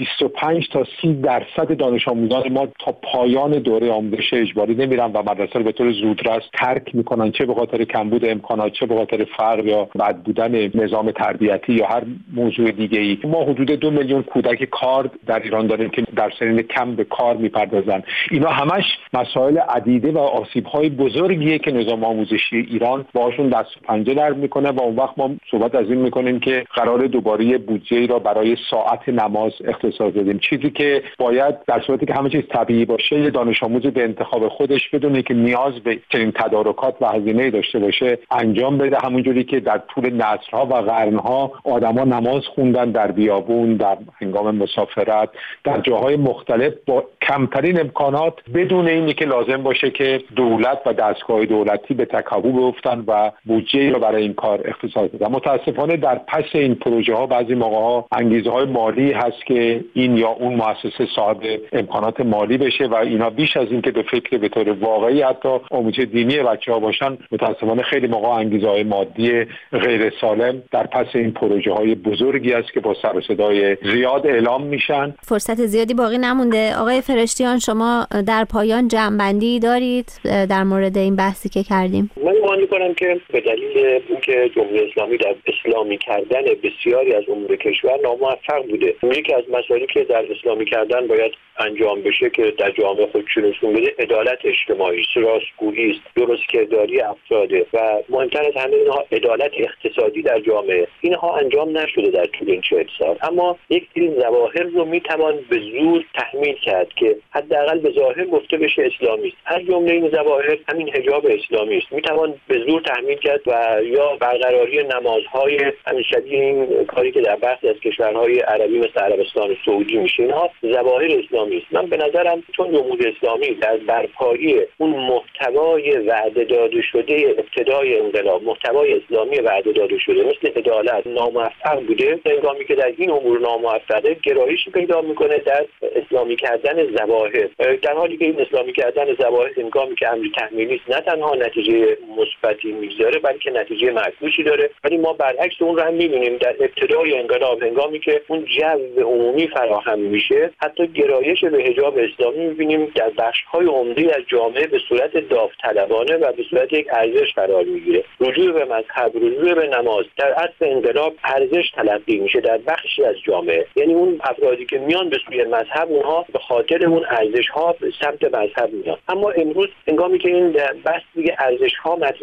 25 تا 30% دانش آموزان ما تا پایان دوره آموزش اجباری نمیرن و مدرسه رو به طور زودرس ترک میکنن، چه به خاطر کمبود امکانات، چه به خاطر فقر یا بد بودن نظام تربیتی یا هر موضوع دیگه ای. ما حدود 2 میلیون کودک کار در ایران داریم که در سنین کم به کار میپردازن. اینا همش مسائل عدیده و آسیب‌های بزرگیه که نظام آموزشی ایران باشون دست و پنجه نرم میکنه و اون وقت ما صحبت از این میکنیم که قرار دوباره بودجه را برای ساعت نماز اختصاص بدیم، چیزی که باید در صورتی که همه چیز طبیعی باشه یه دانش آموز به انتخاب خودش بدونه که نیاز به چنین تدارکات و هزینه داشته باشه انجام بده. همونجوری که در طول نسل‌ها و قرن‌ها آدم‌ها نماز خوندن در بیابون، در هنگام مسافرت، در جاهای مختلف با کمترین امکانات، بدون اینی که لازم باشه که دولت و دستگاه دولتی به تکاپو بیفتن و بودجه را برای این کار اختصاص بدن. متاسفانه در پس این پروژه ها بعضی موقع‌ها انگیزه های مالی هست که این یا اون مؤسسه صاحب امکانات مالی بشه و اینا بیش از این که به فکر به طور واقعی حتی آموزش دینی بچه‌ها باشن، متاسفانه خیلی موقع انگیزه های مادی غیر سالم در پس این پروژه های بزرگی است که با سر و صدای زیاد اعلام میشن. فرصت زیادی باقی نمونده. آقای فرشتیان، شما در پایان جمع‌بندی دارید در مورد این بحثی که کردیم؟ من گمان می‌کنم که به دلیل اینکه جمهوری اسلامی در اسلامی کردن بسیاری از امور کشور ناموفق بوده، یکی از مسائلی که در اسلامی کردن باید انجام بشه که در جامعه خودش نشون بده عدالت اجتماعی، راستگویی است، درستکرداری افراده و مهمتر از همه اینها عدالت اقتصادی در جامعه. اینها انجام نشده در طول این 40 سال، اما یک سری ظواهر رو میتوان به زور تحمیل کرد که حداقل به ظاهر گفته بشه اسلامی است. از جمله این ظواهر همین حجاب اسلامی است. میتوان به زور تحمیل کرد و یا برقراری نمازهای همین شبیه این کاری که در برخی از کشورهای عربی مثل عربستان و سعودی میشه. اینها ظواهر اسلامی است. من به نظرم چون جمهوری اسلامی در برپایی اون محتوای وعده داده شده ابتدای انقلاب، محتوای اسلامی وعده داده شده مثل عدالت ناموفق بوده، هنگامی که در این امور ناموفقه گرایشی پیدا میکنه در اسلامی کردن ظواهر، در حالی که این اسلامی کردن ظواهر هنگامی که امر تحمیلی است نه تنها نتیجه مثبتی میگذاره بلکه نتیجه معکوسی داره. ولی ما برعکس اون رو هم میبینیم در ابتدای انقلاب، هنگامی که اون جو عمومی فراهم میشه، حتی گرایش به حجاب اسلامی میبینیم در بخش‌های عمده از جامعه به صورت داوطلبانه و به صورت یک ارزش قرار میگیره. رجوع به مذهب، رجوع به نماز در اصل انقلاب ارزش تلقی میشه در بخشی از جامعه. یعنی اون افرادی که میان به سوی مذهب اونها به خاطر اون ارزش‌ها به سمت مذهب میان. اما امروز هنگامی که این بحث دیگه ارزش‌ها مطرح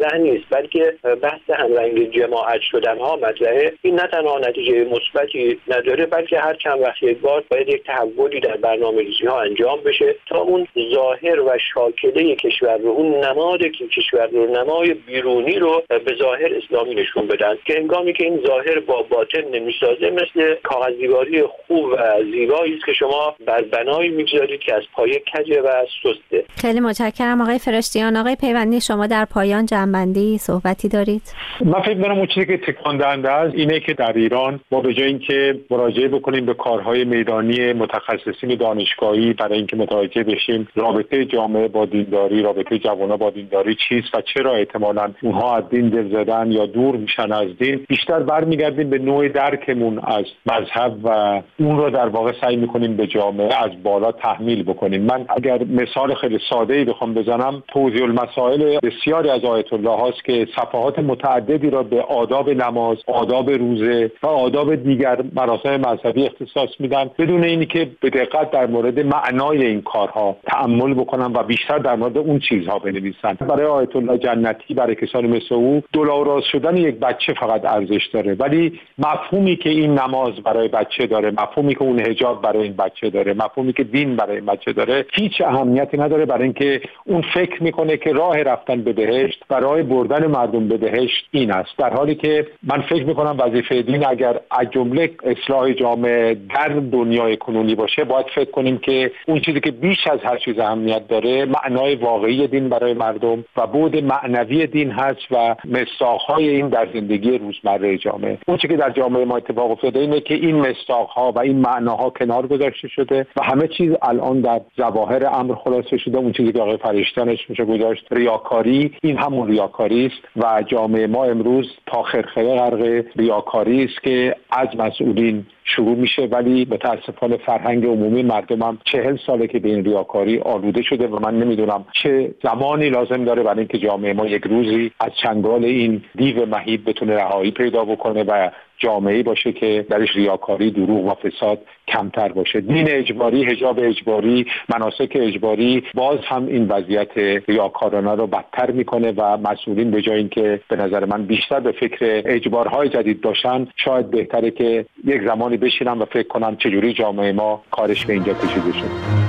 مطرح نیست، بلکه بحث همرنگ جماعت شدن ها مطرحه. این نه تنها نتیجه مثبتی نداره، بلکه هر چند وقت یک بار باید یک تحولی در برنامه‌ریزی ها انجام بشه تا اون ظاهر و شاکله کشور رو، اون نماد کشور رو، نمای بیرونی رو به ظاهر اسلامی نشون بدن، که هنگامی که این ظاهر با باطن نمیسازه مثل کاغذدیواری خوب و زیبایی است که شما بر بنایی میگذارید که از پایه کجه و سسته. خیلی متشکرم آقای فرشتیان. آقای پیوندی، شما در پایان جنبندی صحبتی دارید؟ من فکر می‌کنم اون چیزی که تکان دهنده است اینه که در ایران ما به جای اینکه مراجعه بکنیم به کارهای میدانی متخصصین دانشگاهی برای اینکه متوجه بشیم رابطه جامعه با دینداری، رابطه جوانان با دینداری چیست و چرا احتمالاً اونها از دین دل زدن یا دور میشن از دین، بیشتر برمیگردیم به نوع درکمون از مذهب و اون رو در واقع سعی می‌کنیم به جامعه از بالا تحمیل بکنیم. من اگر مثال خیلی ساده‌ای بخوام بزنم، توضیح المسائل بسیاری از آیت الله هاست که صفحات متعددی را به آداب نماز، آداب روزه و آداب دیگر مراسم مذهبی اختصاص میدن، بدون اینی که به دقت در مورد معنای این کارها تأمل بکنن و بیشتر در مورد اون چیزها بنویسن. برای آیت الله جنتی، برای کسانی مثل او، دل‌آراز شدن یک بچه فقط ارزش داره، ولی مفهومی که این نماز برای بچه داره، مفهومی که اون حجاب برای این بچه داره، مفهومی که دین برای این بچه داره، هیچ اهمیتی نداره برای اینکه اون فکر میکنه که راه رفتن به بهشت و راه بردن مردم به بهشت این است. در حالی که من فکر میکنم وظیفه دین اگر از جمله اصلاح جامعه در دنیای کنونی باشه، باید فکر کنیم که اون چیزی که بیش از هر چیز اهمیت داره معنای واقعی دین برای مردم و بعد معنوی دین هست و مصداق‌های این در زندگی روزمره جامعه. اون چیزی که در جامعه ما اتفاق افتاده اینه که این مصداق‌ها و این معناها کنار گذاشته شده و همه چیز الان در ظواهر امر خلاصه شده. اون چیزی که آقای فرشتیان میشه گذاشت ریاکاری، این همون ریاکاری است و جامعه ما امروز تا خرخره غرق ریاکاری است که از مسئولین شروع میشه، ولی متاسفانه فرهنگ عمومی مردم هم 40 ساله که به این ریاکاری آلوده شده و من نمیدونم چه زمانی لازم داره برای اینکه جامعه ما یک روزی از چنگال این دیو مهیب بتونه رهایی پیدا بکنه و جامعه‌ای باشه که درش ریاکاری، دروغ و فساد کمتر باشه. دین اجباری، حجاب اجباری، مناسک اجباری باز هم این وضعیت ریاکارانه رو بدتر میکنه و مسئولین به جای اینکه به نظر من بیشتر به فکر اجبارهای جدید باشن، شاید بهتره که یک زمانی بشینن و فکر کنن چجوری جامعه ما کارش به اینجا کشیده شده.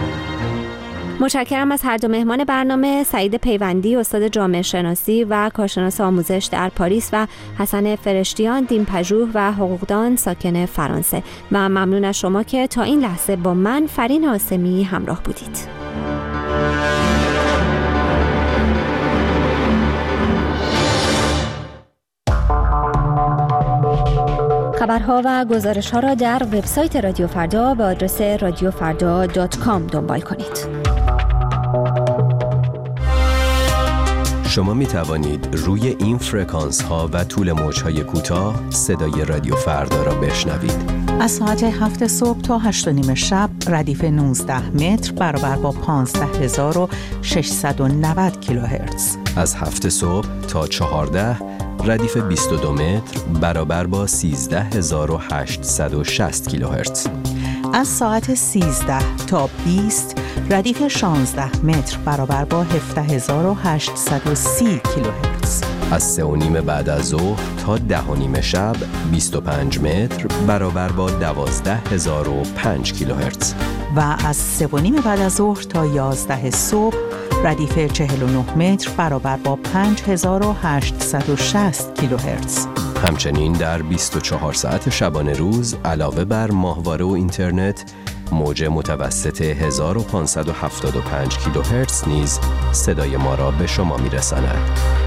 متشکرم از هر دو مهمان برنامه، سعید پیوندی استاد جامعه شناسی و کارشناس آموزش در پاریس و حسن فرشتیان دین‌پژوه و حقوقدان ساکن فرانسه. و ممنون از شما که تا این لحظه با من فرین عاصمی همراه بودید. خبرها و گزارش‌ها را در وبسایت رادیو فردا به آدرس radiofarda.com دنبال کنید. شما می توانید روی این فرکانس ها و طول موج های کوتاه صدای رادیو فردا را بشنوید. از ساعت 7 صبح تا 8 و نیم شب ردیف 19 متر برابر با 15690 کیلوهرتز. از 7 صبح تا 14 ردیف 22 متر برابر با 13860 کیلوهرتز. از ساعت 13 تا 20 ردیف 16 متر برابر با 17830 کیلوهرتز. از 3:30 بعد از ظهر تا 10:30 شب 25 متر برابر با 12005 کیلوهرتز. و از 3:30 بعد از ظهر تا 11 صبح ردیف 49 متر برابر با 5860 کیلوهرتز. همچنین در 24 ساعت شبانه روز علاوه بر ماهواره و اینترنت، موج متوسط 1575 کیلوهرتز نیز صدای ما را به شما می‌رساند.